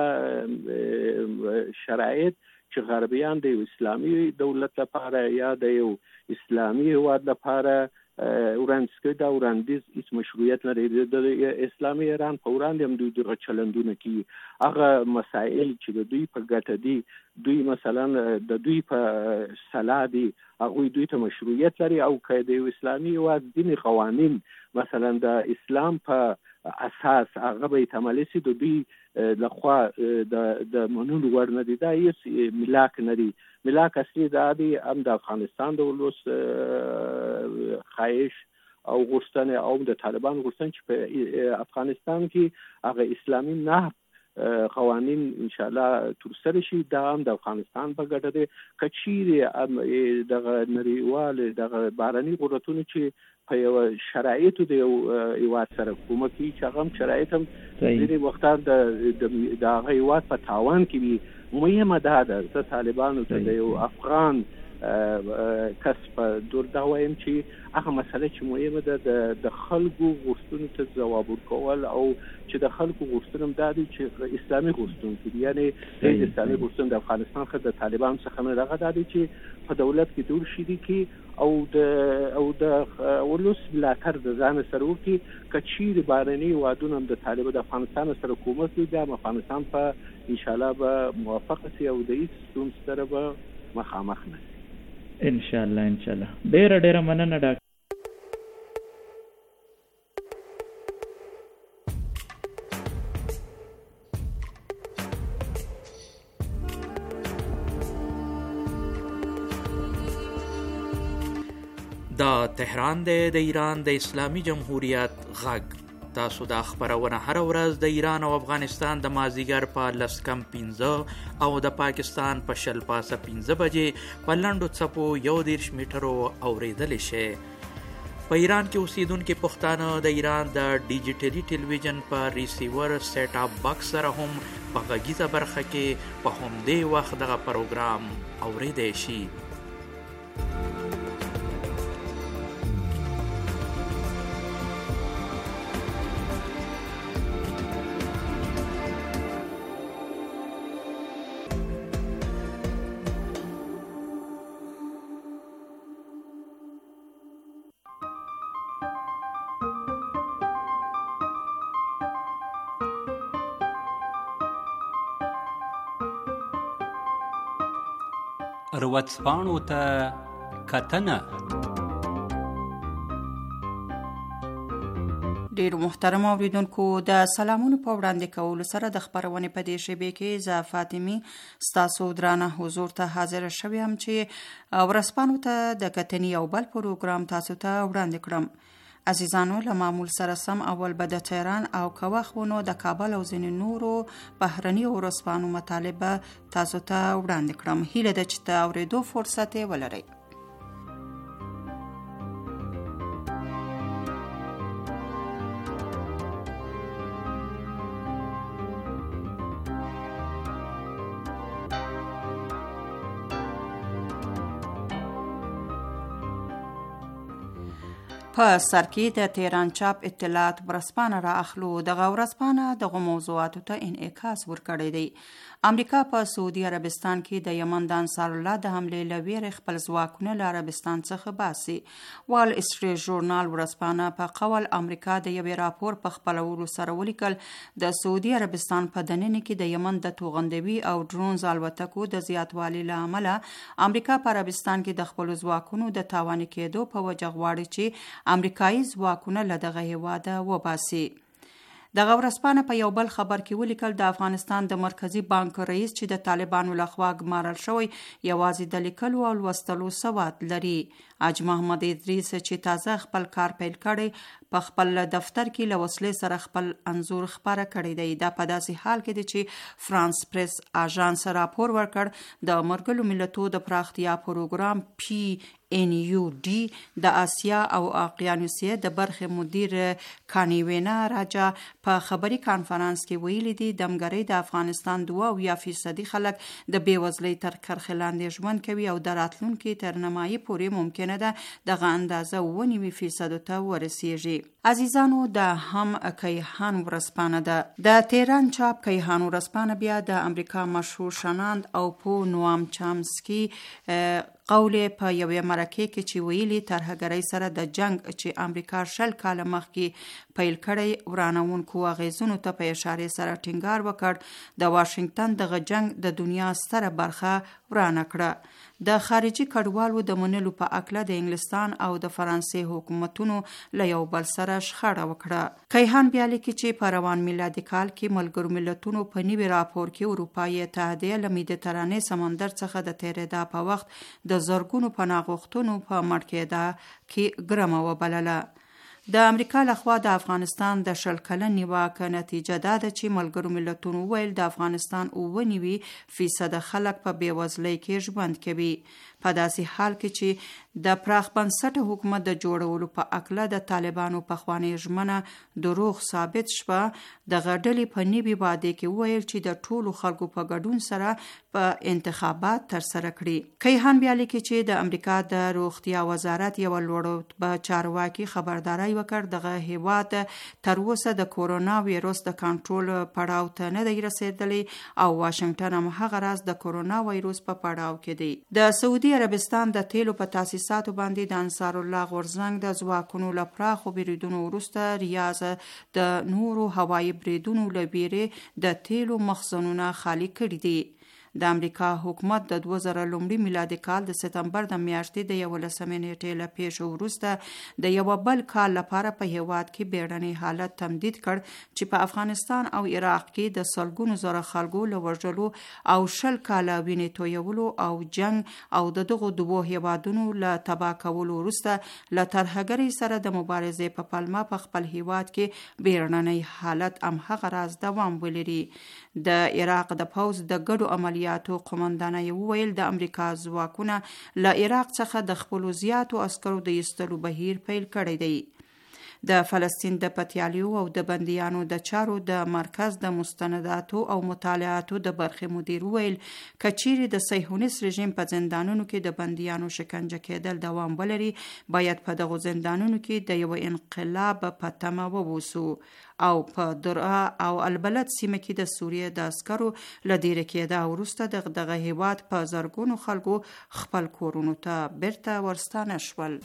شرایط چې غربیان د یو اسلامي دولت لپاره یا د یو اسلامي هیواد لپاره وړاندیز کوي، دا وړاندیز هیڅ مشروعیت نه لري. د اسلامي ایران په وړاندې هم دوی دغه چلندونه کوي. هغه مسایل چې د دوی په ګټه دي، دوی مثلا د دوی په صلاح دي، هغوی دوی ته مشروعیت لري. او که د یو اسلامي هیواد ځینې قوانین مثلا د اسلام په اساس هغه به عملي سي، د دوی لخوا د منلو وړ نه دي. دا هیڅ ملاک نه دي. ملاک اصلي دا دی هم د افغانستان د ولس خواهش او غوښتنه او د طالبان غوښتنه چې په افغانستان کې هغه اسلامي نهب قوانین ان شاء الله ترسره شي. دا هم د افغانستان په ګټه دی. که چیرې دغه نړیوال دغه بهرني قدرتونو چې په یو شرایطو د یو هیواد سره کومه کوي چې هغه هم شرایط هم ځینې وختان د هغه هیواد په تاوان کې وي، مهمه دا ده زه طالبانو ته د یو افغان کس په دور دا وایم چې هغه مسله چې مهمه ده د خلکو غوښتنو ته ځواب ورکول، او چې د خلکو غوښتنه هم دا دی چې اسلامي غوښتونکي دي، یعنې د اسلامي غوښتنه د افغانستان څخه د طالبانو څخه نه دغه دا دی چې په دولت کې دور شي دي او د ولس ملاتړ د ځان سره وکړي. که چیرې بهرني هیوادونه هم د طالبانو د افغانستان سره کومک وکړي، بیا افغانستان په انشاءالله به موافقه شي او د هېڅ ستونزې سره به مخامخ نه شي. انشاءالله ډیره مننه ډاکټر. دا تهران دی د ایران د اسلامي جمهوریت غږ. تاسو دا خبرونه هر ورځ د ایران او افغانستان د مازدیګر په 10:15 او د پاکستان په 15:15 بجې په لنډو څپو 11 میټرو اوریدلی شئ. په ایران کې اوسیدونکي پښتانه د ایران د ډیجیټلي ټلویزیون په ریسیور سیټ اپ باکس سره هم په غږیزه برخه کې په همدې وخت دغه پروګرام اوریدلی شي. ورځپاڼو ته کتنه. ډیرو محترم اوریدونکو د سلامونو په وړاندې کولو سره د خبرونې په دې شیبې کې زه فاطمي ستاسو درانه حضور ته حاضر شوی یم چې ورځپاڼو ته د کتنې یو بل پروګرام تاسو ته وړاندې کړم. عزیزانو، له معمول سره سم اول به د تهران او کوخونو د کابل او ځینې نورو بهرني ورځپاڼو مطالبه تاسو ته وړاندې کړم. هیله ده چې ته اورېدو فرصت یې ولرئ. په سر کې د تهران چاپ اطلاعات ورځپاڼه را اخلو. دغه ورځپاڼه دغه موضوعاتو ته انعکاس ورکړی دی. امریکا په سعودي عربستان کې د یمن د انصارالله د حملې له ویرې خپل ځواکونه له عربستان څخه باسي. وال اسټریټ ژورنال ورځپاڼه په قول امریکا د یوې راپور په خپلولو سره ولیکل د سعودي عربستان په دننه کې د یمن د توغندوي او ډرونز الوتکو د زیاتوالي له امله امریکا په عربستان کې د خپل ځواکونو د تاواني کېدو په وجه غواړي چې امریکایي ځواکونه له دغه هیواده وباسي. دغه ورځپاڼه په یو بل خبر کې ولیکل د افغانستان د مرکزی بانک رئیس چې د طالبانو لخوا ګمارل شوی یوازې د لیکلو او لوستلو سواد لري. حاج محمد ادریس چې تازه خپل کار پیل کړی په خپل دفتر کې له وسلې سره خپل انځور خپاره کړی دی. دا په داسې حال کې دی چې فرانس پریس اژانس راپور ورکړ د ملګرو ملتونو د پراختیا پروګرام PNUD د آسیا او اقیانوسیه د برخې مدیر کانیوینا راجا په خبري کانفرنس کې ویلي دي دمګری د افغانستان 2% خلک د بیوزلۍ تر کرښې لاندې ژوند کوي او د راتلونکي تر نیمایي پورې ممکنه ده دغه اندازه 9% ته ورسیږي. عزیزانو د هم کیهان ورځپاڼه ده. د تهران چاپ کیهان ورځپاڼه بیا د امریکا مشهور شناند او په نوام چامسکی قول په یوې مرکه کې چې ویلي ترهګرۍ سره د جنگ چې امریکا 10 کال مخکې پیل کړی ورانونکو اغیزونو ته په اشاره سره ټینګار وکړ د واشنگټن دغه جنگ د دنیا ستره برخه ورانه کړه. د خارجي کډوالو د منلو په اکله د انګلستان او د فرانسې حکومتونو له یو بل سره شخړه وکړه. کیهان بیا لیکي چې په روان میلادي کال کې ملګرو ملتونو په نوي راپور کې اروپایي اتحادیه له مدیترانې سمندر څخه د تیریدا په وخت د زرګونو پناه غوښتنو په مړ کېدا کې ګرمه وبلله. د امریکا لخوا د افغانستان د 10 کلن نیواک نتیجه دا ده چې ملګرو ملتونو ویل د افغانستان 99% خلک په بیوزلۍ کې ژوند کوي. په داسې حال کې چې د پراخ بنسټه حکومت د جوړولو په اکله د طالبانو پخوانی ژمنه دروغ ثابت شوه. د غډلې په نیوي واده کې ویل چې د ټولو خلکو په ګډون سره په انتخابات تر سره کړي. کیهان بیا لیکي چې د امریکا د روغتیا وزارت یو لوړ چارواکي خبرداري وکړ دغه هیواد تر اوسه د کورونا وایرس د کنټرول پړاو ته نه دی رسیدلی او واشنگټن هم هغه راز د کورونا وایرس په پړاو کې دی. د سعودي عربستان د تیلو په تاسیساتو باندې د انصار الله غورزنګ د ځواکونو له پراخو بریدونو وروسته ریاض د نورو هوایي بریدونو له ویرې د تیلو مخزنونه خالی کړي دي. د امریکا حکومت د 2000 لومړي میلادي کال د سپتمبر د میاشتې د 11 نیټې له پیښو وروسته د یو بل کال لپاره په هیواد کې بیړنی حالت تمدید کړ چې په افغانستان او عراق کې د سلګونو زره خلکو له وژلو او 10 کاله وینې تویولو او جنگ او دغه دوه هیوادونو له تباه کولو وروسته له ترهګرۍ سره د مبارزې په پلمه په خپل هیواد کې بیړنی حالت هم هغه راز دوام ولري. د عراق د پوز د ګډو عملیاتو قومندانه وویل د امریکا ځواکونه له عراق څخه د خپلو زیاتو عسکرو د ایستلو بهیر پیل کړی دی. د فلسطین د پتیالیو او د بندیانو د چارو د مرکز د مستنداتو او مطالعاتو د برخې مدیر ویل کچيري د صهیونیست رژیم په زندانونو کې د بندیانو شکنجه کېدل دوام ولري باید په دغه زندانونو کې د یو انقلاب په تمه ووسو او په درعا او البلد سیمه کې د سوریه د عسکرو لدیره کېده وروسته دغه هیواد په زرګونو خلکو خپل کورونو ته بیرته ورستانه شول.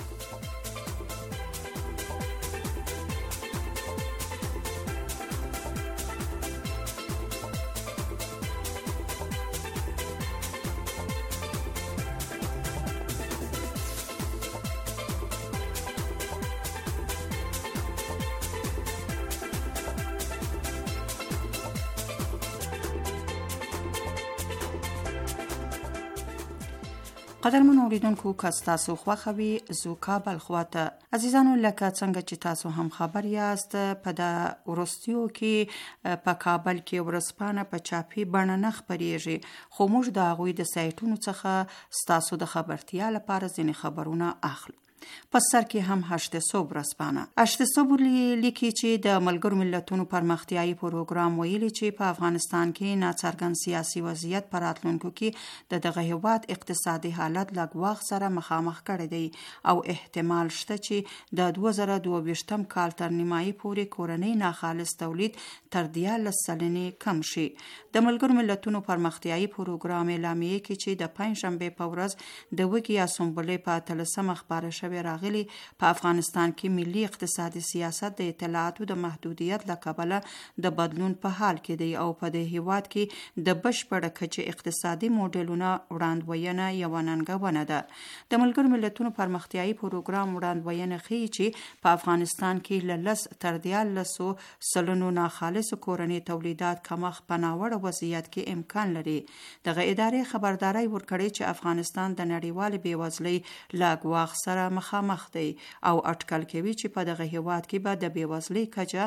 قدرمن اوریدونکو که تاسو خوښوي زو کابل خواته عزیزانو لکه څنګه چې تاسو هم خبر یاست په د ورستیو کې په کابل کې ورځپاڼه په چاپی بڼه نه خپریږي خو موږ د هغوی د سایټونو څخه تاسو د خبرتیا لپاره ځینې خبرونه اخلو. پس سر کې هم 800 ورځپاڼه 800 لیکي چې د ملګرو ملتونو پرمختیایي پروګرام ویلي چې په افغانستان کې ناڅرګند سیاسي وضعیت پر راتلونکو کې دغه هیواد اقتصادي حالت لګواغ سره مخامخ کړی دی او احتمال شته چې د 2022 کال تر نیمایي پورې کورنۍ ناخالص تولید تر 13% کم شي. د ملګرو ملتونو پرمختیایي پروګرام اعلامیه کې چې د پنځشنبه په ورځ د وکی اسامبلې په 13 خبره شوې راغلی راغلي په افغانستان کې ملي اقتصادي سیاست د اطلاعاتو د محدودیت له کبله د بدلون په حال کې دی او په دې هیواد کې د بشپړ کچې اقتصادي موډلونو وړاندوینه یوه ننګونه ده. د ملګرو ملتونو پرمختیایي پروګرام وړاندوینه ښیي چې په افغانستان کې له 10 تر 14 سلنو ناخالص کورني تولیدات کمښت په ناوړه وضعیت کې امکان لري. دغه ادارې خبرداري ورکړې چې افغانستان د نړیوال بیوزلۍ له ګواښ سره مخامخ دی او اټکل کوي چې په دغه هیواد کې به د بیوزلۍ کچه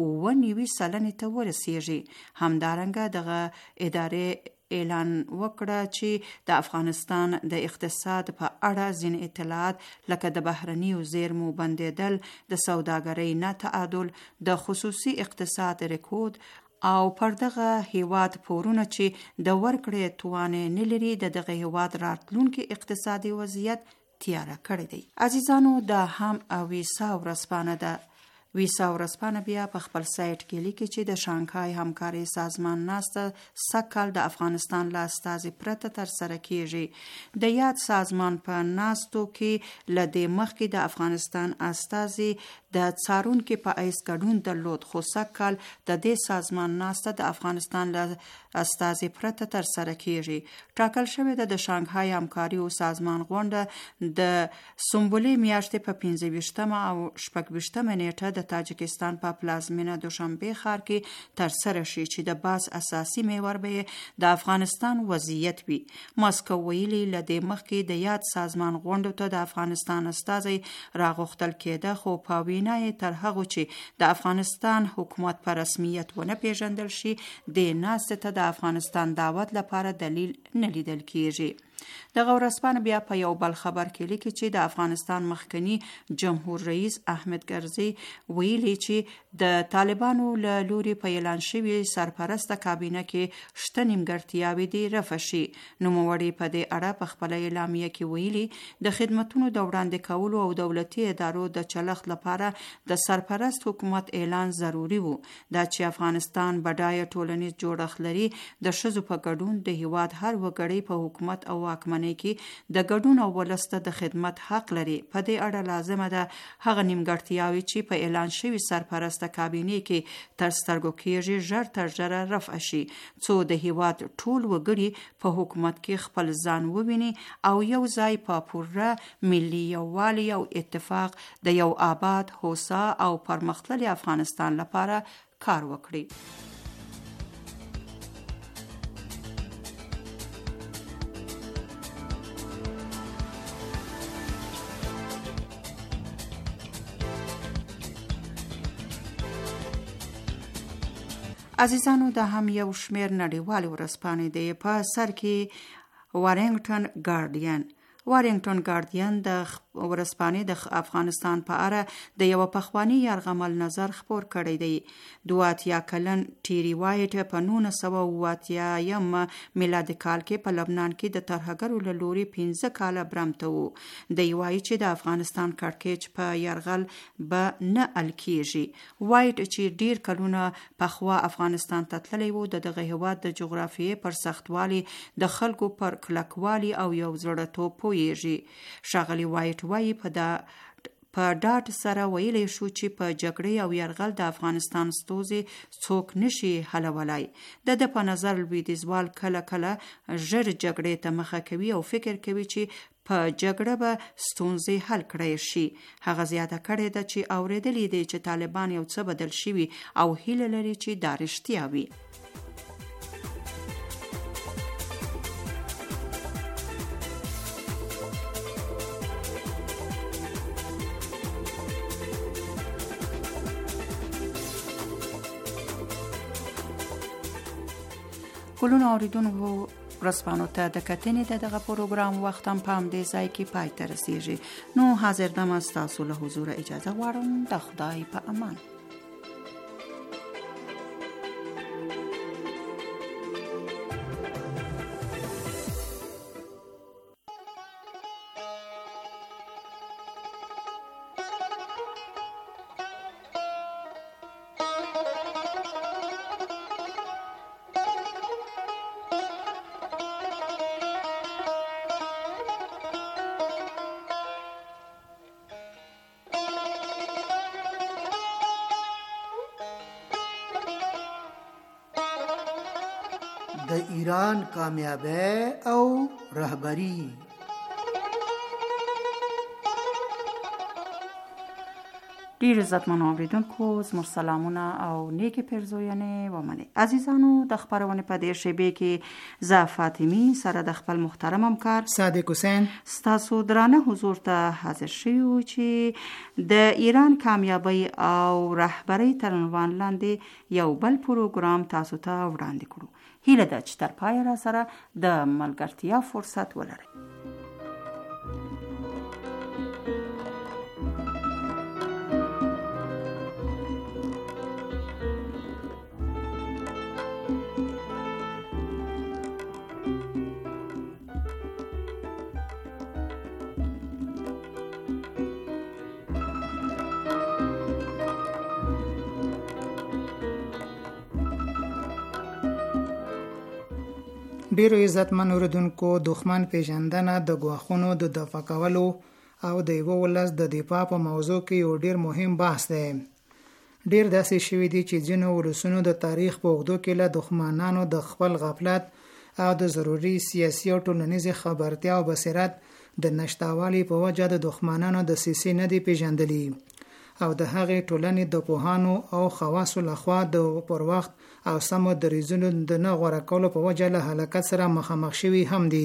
90% ته ورسیږي. همدارنګه دغه ادارې اعلان وکړه چې د افغانستان د اقتصاد په اړه ځینې اطلاعات لکه د بهرنیو زیرمو بندیدل، د سوداګرۍ نه تعادل، د خصوصي اقتصاد رکود او پر دغه هیواد پورونه چې د ورکړې توانې نه لري د دغه هیواد راتلونکي اقتصادي وضعیت تیاره کړی دی. عزیزانو، دا هم ویسا ورځپاڼه ده. ویسا ورځپاڼه بیا په خپل سایټ کې لیکي چې د شانګهای همکاري سازمان ناسته سږکال د افغانستان له استازي پرته ترسره کیږي. د یاد سازمان په ناستو کې له دې مخکې د افغانستان استازي د څارونکو په ایس ګډون درلود، خو سږکال د دې سازمان ناسته د افغانستان له استازي پرته ترسره کیږي. ټاکل شوې ده د شانګهای همکاري سازمان غونډه د سنبلې میاشتې په 25 او 26 نیټه د تاجکستان په پلازمینه دوشنبه ښار کې ترسره شي چې د بحث اساسي محور به د افغانستان وضعیت وي. ماسکو ویلي له دې مخکې د یاد سازمان غونډو ته د افغانستان استازي راغوښتل کېده، خو په وینا یې تر هغه چې د افغانستان حکومت په رسمیت ونه پیژندل شي د ناستې ته د افغانستان دعوت لپاره دلیل نه لیدل کېږي. دغه ورځپاڼه بیا په یو بل خبر کې لیکي چې د افغانستان مخکنی جمهور رئیس احمد کرزي ویلي چې د طالبانو له لوري په اعلان شوی سرپرسته کابینه کې شته نیمګړتیاوې دي رفع شي. نوموړي په دې اړه په خپل اعلامیه کې ویلي د خدمتونو د وړاندې کولو او دولتي ادارو د چلښت لپاره د سرپرست حکومت اعلان ضروری وو. دا چې افغانستان بډایه ټولنیز جوړښت لري، د ښځو په ګډون د هیواد هر وګړی په حکومت او واکمنۍ کې د ګډون او ولسته د خدمت حق لري. په دې اړه لازمه ده هغه نیمګړتیاوې چې په اعلان شوی سرپرسته کابینې کې تر سترګو کېږي ژر تر ژره رفع شي، څو د هیواد ټول وګړي په حکومت کې خپل ځان وویني او یو ځای په پوره ملي یووالي او اتفاق د یو آباد، هوسا او پرمختللي افغانستان لپاره کار وکړي. عزیزانو، دا هم یو شمیر نړیوال ورځپاڼې دی. په سر کې وارنګټن ګارډین د ورځپاڼې د افغانستان په اړه د یو پخوانی یرغمل نظر خپور کړی دی. 82 کلن ټیری وایټ په 1980 میلادي کال کې په لبنان کې د ترهګرو له لوري 15 کاله برمته وو. دی وایي چې د افغانستان کړکېچ په یرغل به نه ال کېږي. وایټ چې ډیر کلونه پخوا افغانستان ته تللی وو، دغه هیواد د جغرافیې پر سختوالي، د خلکو پر کلکوالي او یو زړه‌توب پوهیږي. ښاغلي وایټ وایي په ډاډ سره ویلی شو چې په جګړې او یرغل د افغانستان ستونزې څوک نشي حلولای. د په نظر لویدیځوال کله کله ژر جګړې ته مخه کوي او فکر کوي چې په جګړه به ستونزې حل کړای شي. هغه زیاته کړې ده چې اوریدلی دی چې طالبان یو څه بدل شوي او هیله لري چې دا رښتیا وي. کلونو اوریدونکو ورځپاڼو ته د کتنې دغه پروګرام وخت هم په همدې ځای کې پای ته رسیږي. نو حاضر دم ستاسو له حضور اجازه غواړم. د خدای په امان. د ایران کامیابی او رهبری. ډیر عزتمنو اوریدونکو زموږ سلامونه او نیکې پیرزوینې ومنئ. عزیزانو د خپرونې په دې شیبې کې زه فاطمی سره د خپل محترم همکار صادق حسین ستاسو درانه حضور ته حاضر شوو چې د ایران کامیابی او رهبری تر عنوان لاندې یو بل پروګرام تاسو ته وړاندې کړو. هیله ده چې تر پایه را سره د ملګرتیا فرصت ولرئ. ډیرو عزتمن اوریدونکو، دښمن پیژندنه د ګواښونو د دفع کولو او د یو ولس د دفاع په موضوع کې یو ډیر مهم بحث دی. ډیر داسې شوي دي چې ځینو ولسونو د تاریخ په اوږدو کې له دښمنانو د خپل غفلت او د ضروري سیاسي او ټولنیزې خبرتیا او بصیرت د نشتوالي په وجه د دښمنانو د سیسي نه دي پیژندلي او د هغې ټولنې د پوهانو او خواصو لخوا د پر وخت او سمو دریځونو د نه غوره کولو په وجه له هلاکت سره مخامخ شوي هم دي.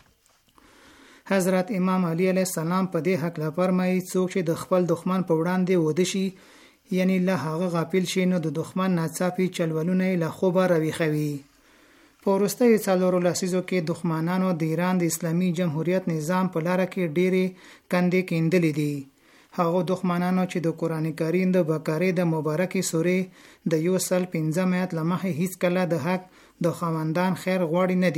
حضرت امام علی علیه السلام په دې هکله فرمایي څوک چې د خپل دښمن په وړاندې وده شي یعنی له هغه غافل شي نو د دښمن ناڅاپي چلولونه یې له خوبه راویښوي. په وروستیو څلورو لسیزو کې دښمنانو د ایران د اسلامي جمهوریت نظام په لاره کې ډېرې کندې کیندلې دي. هغه دښمنانو چې د قرآن کریم د بقرې د مبارکې سورې د 115 آیت له مخې هیڅکله د حق د خاوندان خیر غواړي نه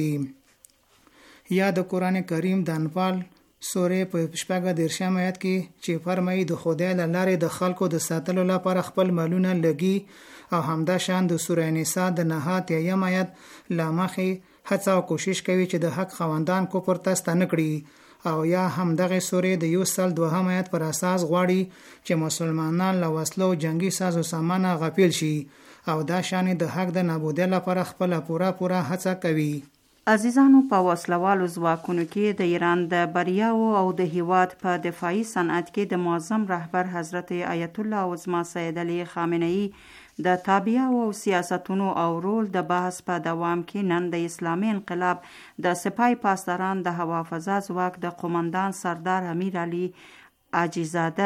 دي. یا د قرآن کریم د انفال سورې په 14 آیت کې چې فرمایي د خدای له لارې د خلکو د ساتلو لپاره خپل مالونه لګي او همدا شان د سورې نساء د 9 آیت له مخې هڅه او کوشش کوي چې د حق خاوندان کفر ته ستانه کړي. او یا هم دغه سورې د 102 آیت پر اساس غواړي چې مسلمانان له وسلو جنگي سازو سامانه غافل شي او دا شان د حق د نابودۍ لپاره خپل پوره هڅه کوي. عزیزانو، په وسلوالو ځواکونو کې د ایران د بریاو او د هیواد په دفاعي صنعت کې د معظم رهبر حضرت آیت الله عظما سید علی خامنه ای د تابعه او سیاستونو او رول د بحث په دوام کې نن د اسلامي انقلاب د سپای پاسداران د هوا فضا ځواک د قومندان سردار امیر علي عاجزاده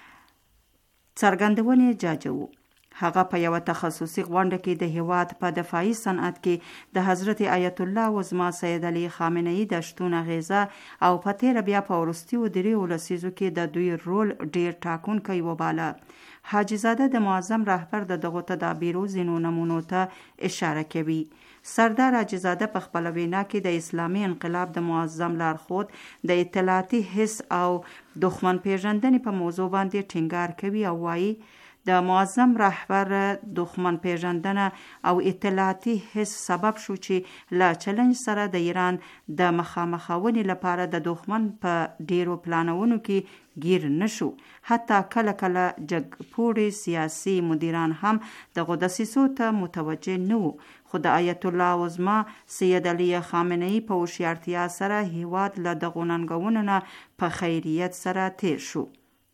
څرګندونې جاجو. هغه په یو تخصصي غونډه کې د هیواد په دفاعي صنعت کې د حضرت آیت الله عظما سید علی خامنه ای د شتون اغیزه او په تیر بیا په ورستیو دریو لسیزو کې د دوی رول ډیر ټاکونکی وباله. حاجی زاده د معظم رهبر د دغو تدابیرو ځینو نمونو ته اشاره کوي. سردار حاجی زاده په خپل وینا کې د اسلامي انقلاب د معظم لارښود د اطلاعاتي حس او دښمن پیژندنې په موضوع باندې ټینګار کوي او وایي د معظم رهبر دښمن پیژندنه او اطلاعاتي حس سبب شو چې له چلنج سره د ایران د مخامخونې لپاره د دښمن په ډیرو پلانونو کې گیر نشو. حتی کله کله جګپوړي سیاسي مدیران هم دغه دسیسو ته متوجه نه وو، خو د آیت الله عظما سید علی خامنه ای په هوښیارتیا سره هیواد له دغو ننګونو نه په خیریت سره تیر شو.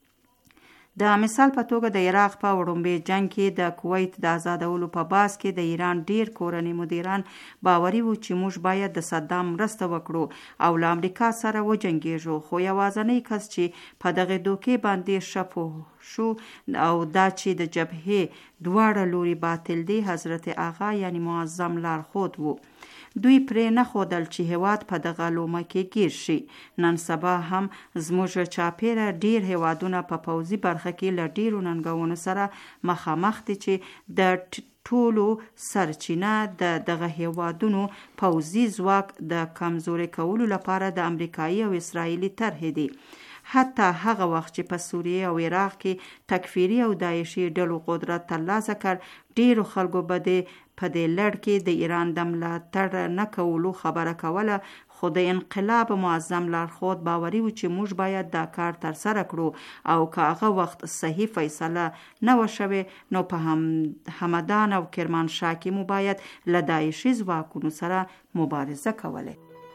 د مثال په توګه د عراق په وړومبي جنگ کې د کویت د آزادولو په باس کې د ایران ډیر کورنۍ مدیران باوري وو چې موږ باید د صدام مرسته وکړو او له امریکا سره وجنګیږو، خو یوازینی کس چې په دغه دوکې باندې شپو شو او دا چې د جبهې دواړه لوري باطل دی حضرت آغا یعنی معظم لارښود وو. دوی پرې نه ښودل چې هیواد په دغه لومه کې گیر شي. نن سبا هم زموږ چاپیره ډیر هیوادونه په پوځي برخه کې له ډیرو ننګونو سره مخامخ دي چې د ټولو سرچینه د دغه هیوادونو پوځي ځواک د کمزوري کولو لپاره د امریکایي او اسرائیلي طرحې دي. حتی هغه وخت چې په سوریه او عراق کې تکفیری او داعشي ډلو قدرت ترلاسه کړ، ډیرو خلکو په دې لړ کې د ایران د ملاتړ نه کولو خبره کوله، خو د انقلاب معظم لارښود باوري و چې موږ باید دا کار ترسره کړو او که هغه وخت صحیح فیصله نه و شوې نو په همدان او کرمانشاه کې مو باید له داعشي ځواکونو سره مبارزه کوله.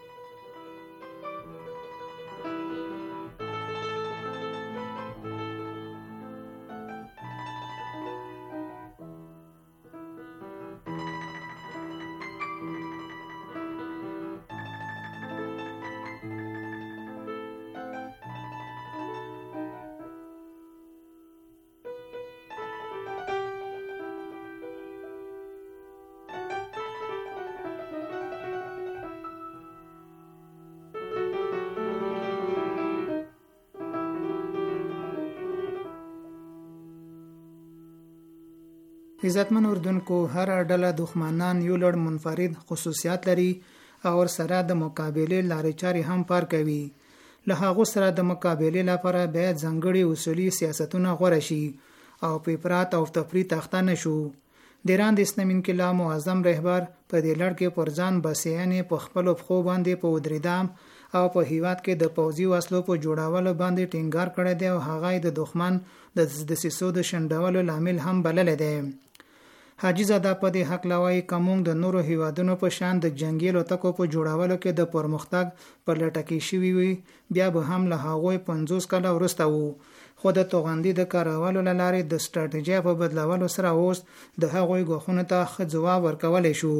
عزتمن اردوونکو، هر ډله دښمنان یو لړ منفرد خصوصیات لري او سره د مقابلې لارې چارې هم پار کوي. له هغو سره د مقابلې لپاره باید ځانګړي اصولي سیاستونه غوره شي او په افراط او تفریط تخته نشو. د ایران د اسلامي انقلاب معظم رهبر په دې لړ کې پر ځان بسیانې په خپلو پښو باندې په ودرېدام او په هیواد کې د پوځي وسلو په جوړولو باندې ټینګار کړی دی او هغه د دښمن د دسیسو د شنډولو لامل هم بللی دی. حاجي زاده په دې حق لوي کوم د نورو هیوادونو په شان د جنگي الوتکو په جوړولو کې د پرمختګ پر لټه کې شوی وي، بیا به هم له هغوی 50 کاله وروسته وو. خو د توغندي د کارولو لارې د ستراتیژي په بدلولو سره اوس د هغوی غوښتنو ته ښه ځواب ورکولی شو.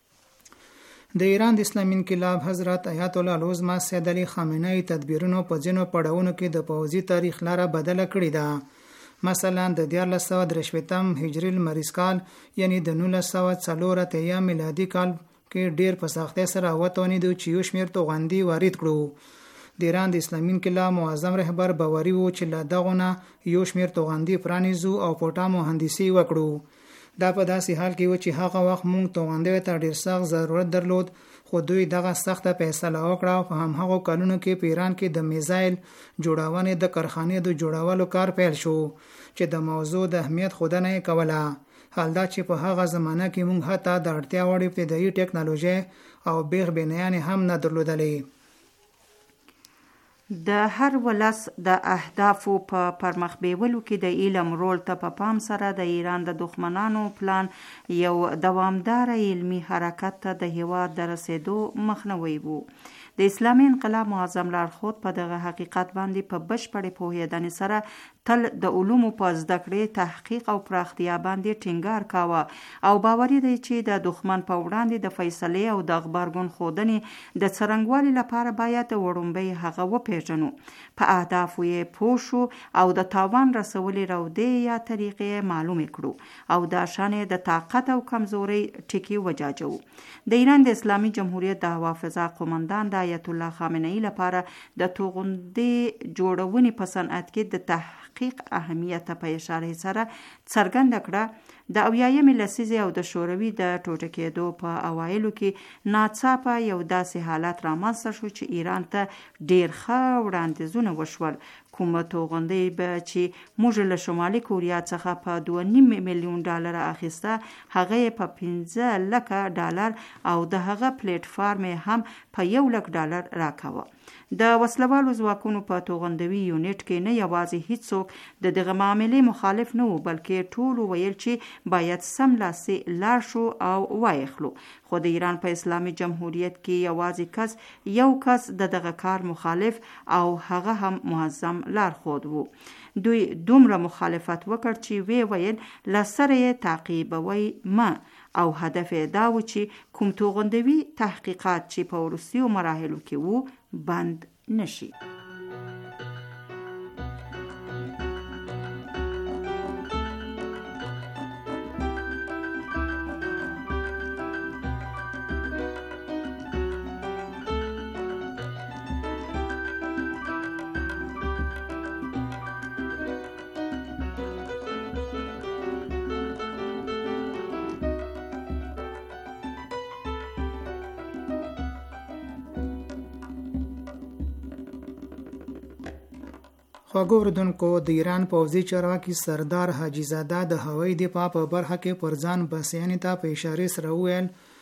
د ایران د اسلامي انقلاب حضرت آیت الله العظمى سید علي خامنه‌ای تدبیرونو په ځینو پړاوونو کې د پوځي تاریخ لاره بدله کړې ده. مثلا د 1423 هجري لمریز کال یعنی د 1904 میلادي کال کې ډیر په سختۍ سره وتونید چې یو شمېر توغندي وارد کړو. د ایران د اسلامي انقلاب معظم رهبر باوري وو چې له دغونه یو شمېر توغندي پرانیزو او پټا مهندسي وکړو. دا په داسې حال کې و چې هغه وخت مونږ توغندي ته ډیر سخت ضرورت درلود، خو دوی دغه سخته فیصله وکړه. په هماغه کلونو کې په ایران کې د میزایل جوړونې د کارخانې د جوړولو کار پیل شو چې د موضوع د اهمیت خودنه کوله. حال دا چې په هغه زمانه کې موږ حتی د اړتیا وړ ابتدایي ټکنالوژي او بیغ بنیان هم نه درلودلې. د هر ولس د اهدافو په پرمخ بیولو کې د علم رول ته په پام سره د ایران د دښمنانو پلان یو دوامدار علمی حرکت ته د هیواد د رسیدو مخنیوی وو. د اسلامي انقلاب معظم لارښود په دغه حقیقت باندې په بشپړې پوهېدنې سره تل د علومو په زده کړې، تحقیق او پراختیا باندې ټینګار کاوه او باوري دی چې د دښمن په وړاندې د فیصلې او د غبرګون ښودنې د څرنګوالي لپاره باید وړومبی هغه وپیژنو، په اهدافو یې پوه شو او د تاوان رسولې رودې یا طریقې معلومې کړو او دا شانې د طاقت او کمزوري ټکي وجاجو. د ایران د اسلامي جمهوریت د هوا فضا قومندان د آیت الله خامنه‌ای لپاره د توغندي جوړونې په صنعت کې د تحقیق اهمیت په اشاره سره څرګنده کړه. د 80مې لسیزې او د شوروي د ټوټه کېدو په اوایلو کې ناڅاپه یو داسې حالت رامنځته شو چې ایران ته ډیر ښه وړاندیزونه وشول. کومه توغندۍ به چې موږ له شمالي کوریا څخه په 2.5 میلیون ډالر اخیسته، هغه یې په 15 لکه ډالر او د هغه پلیټ فارم هم په 1 لک ډالر راکاوه. د وسلوالو ځواکونو په توغندوي یونټ کې نه یوازې هیڅوک د دغه معاملې مخالف نه وو، بلکې ټول ویل چې باید سملاسي لاړ شو او وایخلو. خو د ایران په اسلامي جمهوریت کې یوازې یو کس د دغه کار مخالف او هغه هم معظم لارښود وو. دوی دومره مخالفت وکړ چې وی ویل لسره یې تعقیبوي ما او هدف دا و چې کوم توغندوي تحقیقات چې په وروستیو مراحلو کې وو بند نشي. خواږه اردوونکو، د ایران پوځي چارواکي سردار حاجي زاده د هوایي دفاع په برخه کې پر ځان بسیانې ته په اشاره سره وویل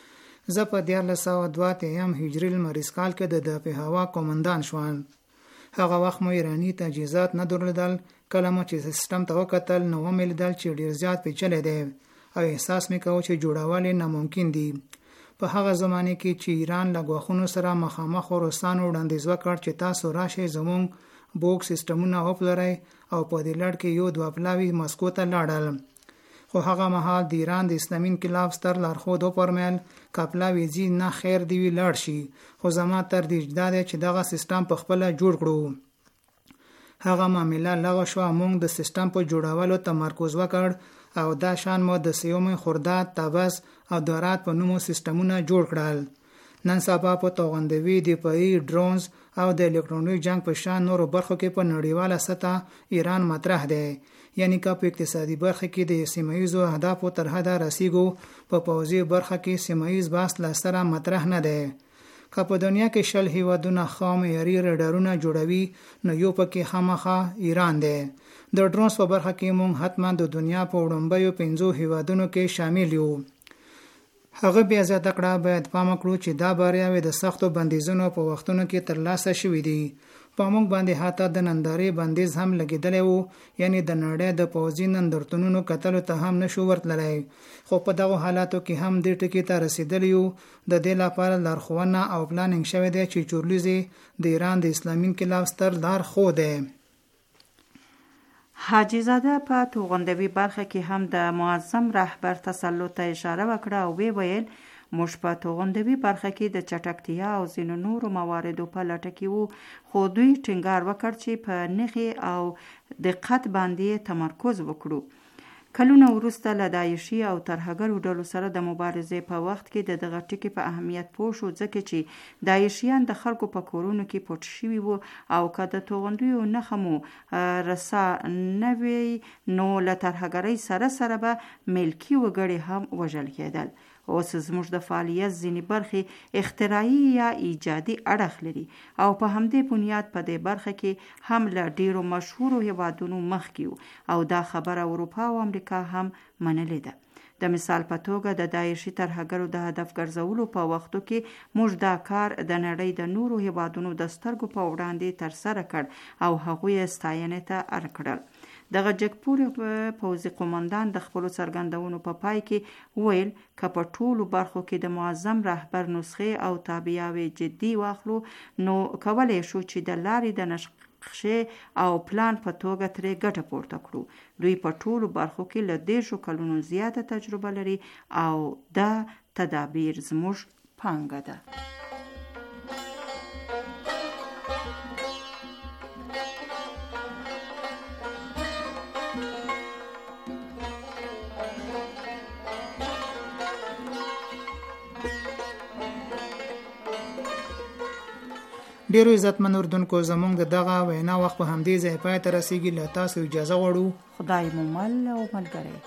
زه په 1402 هجری المریز کال کې د پهاوا قومندان شوم. هغه وخت مو ایرانی تجهیزات نه درلودل. کله مو چې سیستم ته وکتل نو مې لیدل چې ډیر زیات پیچلی دی او احساس مې کاوه چې جوړول یې ناممکن دي. په هغه زمانه کې چې ایران له غواخونو سره مخامخ روسانو وړاندیز وکړ چې تاسو راشئ زموږ بوک سیستمونه وپلورئ او په دې لړ کې یو دوه پلاوي مسکو ته لاړل. خو هغه مهال د ایران د اسلامي انقلاب ستر لارښود وپرمیل کپلاوي زی نه خیر دی وی لاړ شي. خو زما تر دې اجازه ده چې دغه سیستم په خپل جوړ کړو. هغه معاملې لغوه شو. موږ د سیستم په جوړولو تمرکز وکړ او دا شان مو د سیوم خرداد تابس او دورات په نومو سیستمونه جوړ کړل. نن سبا په توغندوی دی پای ډرونز او د الکترونیک جنگ په شان نورو برخو کې په نړیواله سطح ایران مطرح دی. یعنی که په اقتصادي برخه کې د سیمایزو اهدافو تر حده رسیدو، په پوځي برخه کې سیمایز باس لاسره مطرح نه دی. که په دنیا کې شل هیوادونه خام یاري رډارونه جوړوي نو یو پکې خامخا ایران دی. د ډرونز په برخه کې موږ حتما د دنیا په وړاندې 5 هیوادونو کې شامل یو. هغه بیا زیاته کړه باید پام وکړو چې دا بریاوې د سختو بندیزونو په وختونو کې ترلاسه شوې دي. په موږ باندې حتی د نندارې بندیز هم لګیدلی وو، یعنی د نړۍ د پوځي نندارتونونو کتلو ته هم نشو ورتللی. خو په دغه حالاتو کې هم دې ټکي ته رسیدلی یو. د دې لپاره لارښوونه او پلانینګ شوی دی چې چورلیزي د ایران د اسلامي انقلاب ستر لارښود دی. حاجی زاده په توغندوی برخه کې هم د معظم رهبر تسلط ته اشاره وکړه او ویل موږ په توغندوی برخه کې د چټکتیا او ځینو نورو مواردو په لټه کې وو، خو دوی ټینګار وکړ چې په نښې او دقت باندې تمرکز وکړو. کلونه وروسته له داعشي او ترهګرو ډلو سره د مبارزې په وخت کې دغه ټکي په اهمیت پوه شو، ځکه چې داعشیان د خلکو په کورونو کې پټ شوي وو او که د توغندیو نښه مو رسا نه وي نو له ترهګرۍ سره سره به ملکي وګړي هم وژل کېدل. اوس زموږ د فعالیت ځینې برخې اختراعي یا ایجادي اړخ لري او په همدې بنیاد په دې برخه کې هم له ډیرو مشهورو هیوادونو مخکې او دا خبره اروپا او امریکا هم منلې ده. د مثال په توګه د داعشي ترهګرو د هدف ګرځولو په وختو کې موږ دا کار د نړۍ د نورو هیوادونو د سترګو په وړاندې ترسره کړ او هغوی ستاینې ته اړ کړل. دغه جګپوري پوځي قومندان د خپلو څرګندونو په پای کې ویل که په ټولو برخو کې د معظم رهبر نسخې او تابعیاوې جدي واخلو نو کولی شو چې د لارې د نقشې او پلان په توګه ترې ګټه پورته کړو. دوی په ټولو برخو کې له 10 کلونو زیاته تجربه لري او دا تدابیر زموږ پانګه ده. ډیرو عزتمن اردوونکو زموږ د دغه وینا وخت په همدې ځای پای ته رسیږي. له تاسو اجازه غواړو. خدای مو مل او ملګری.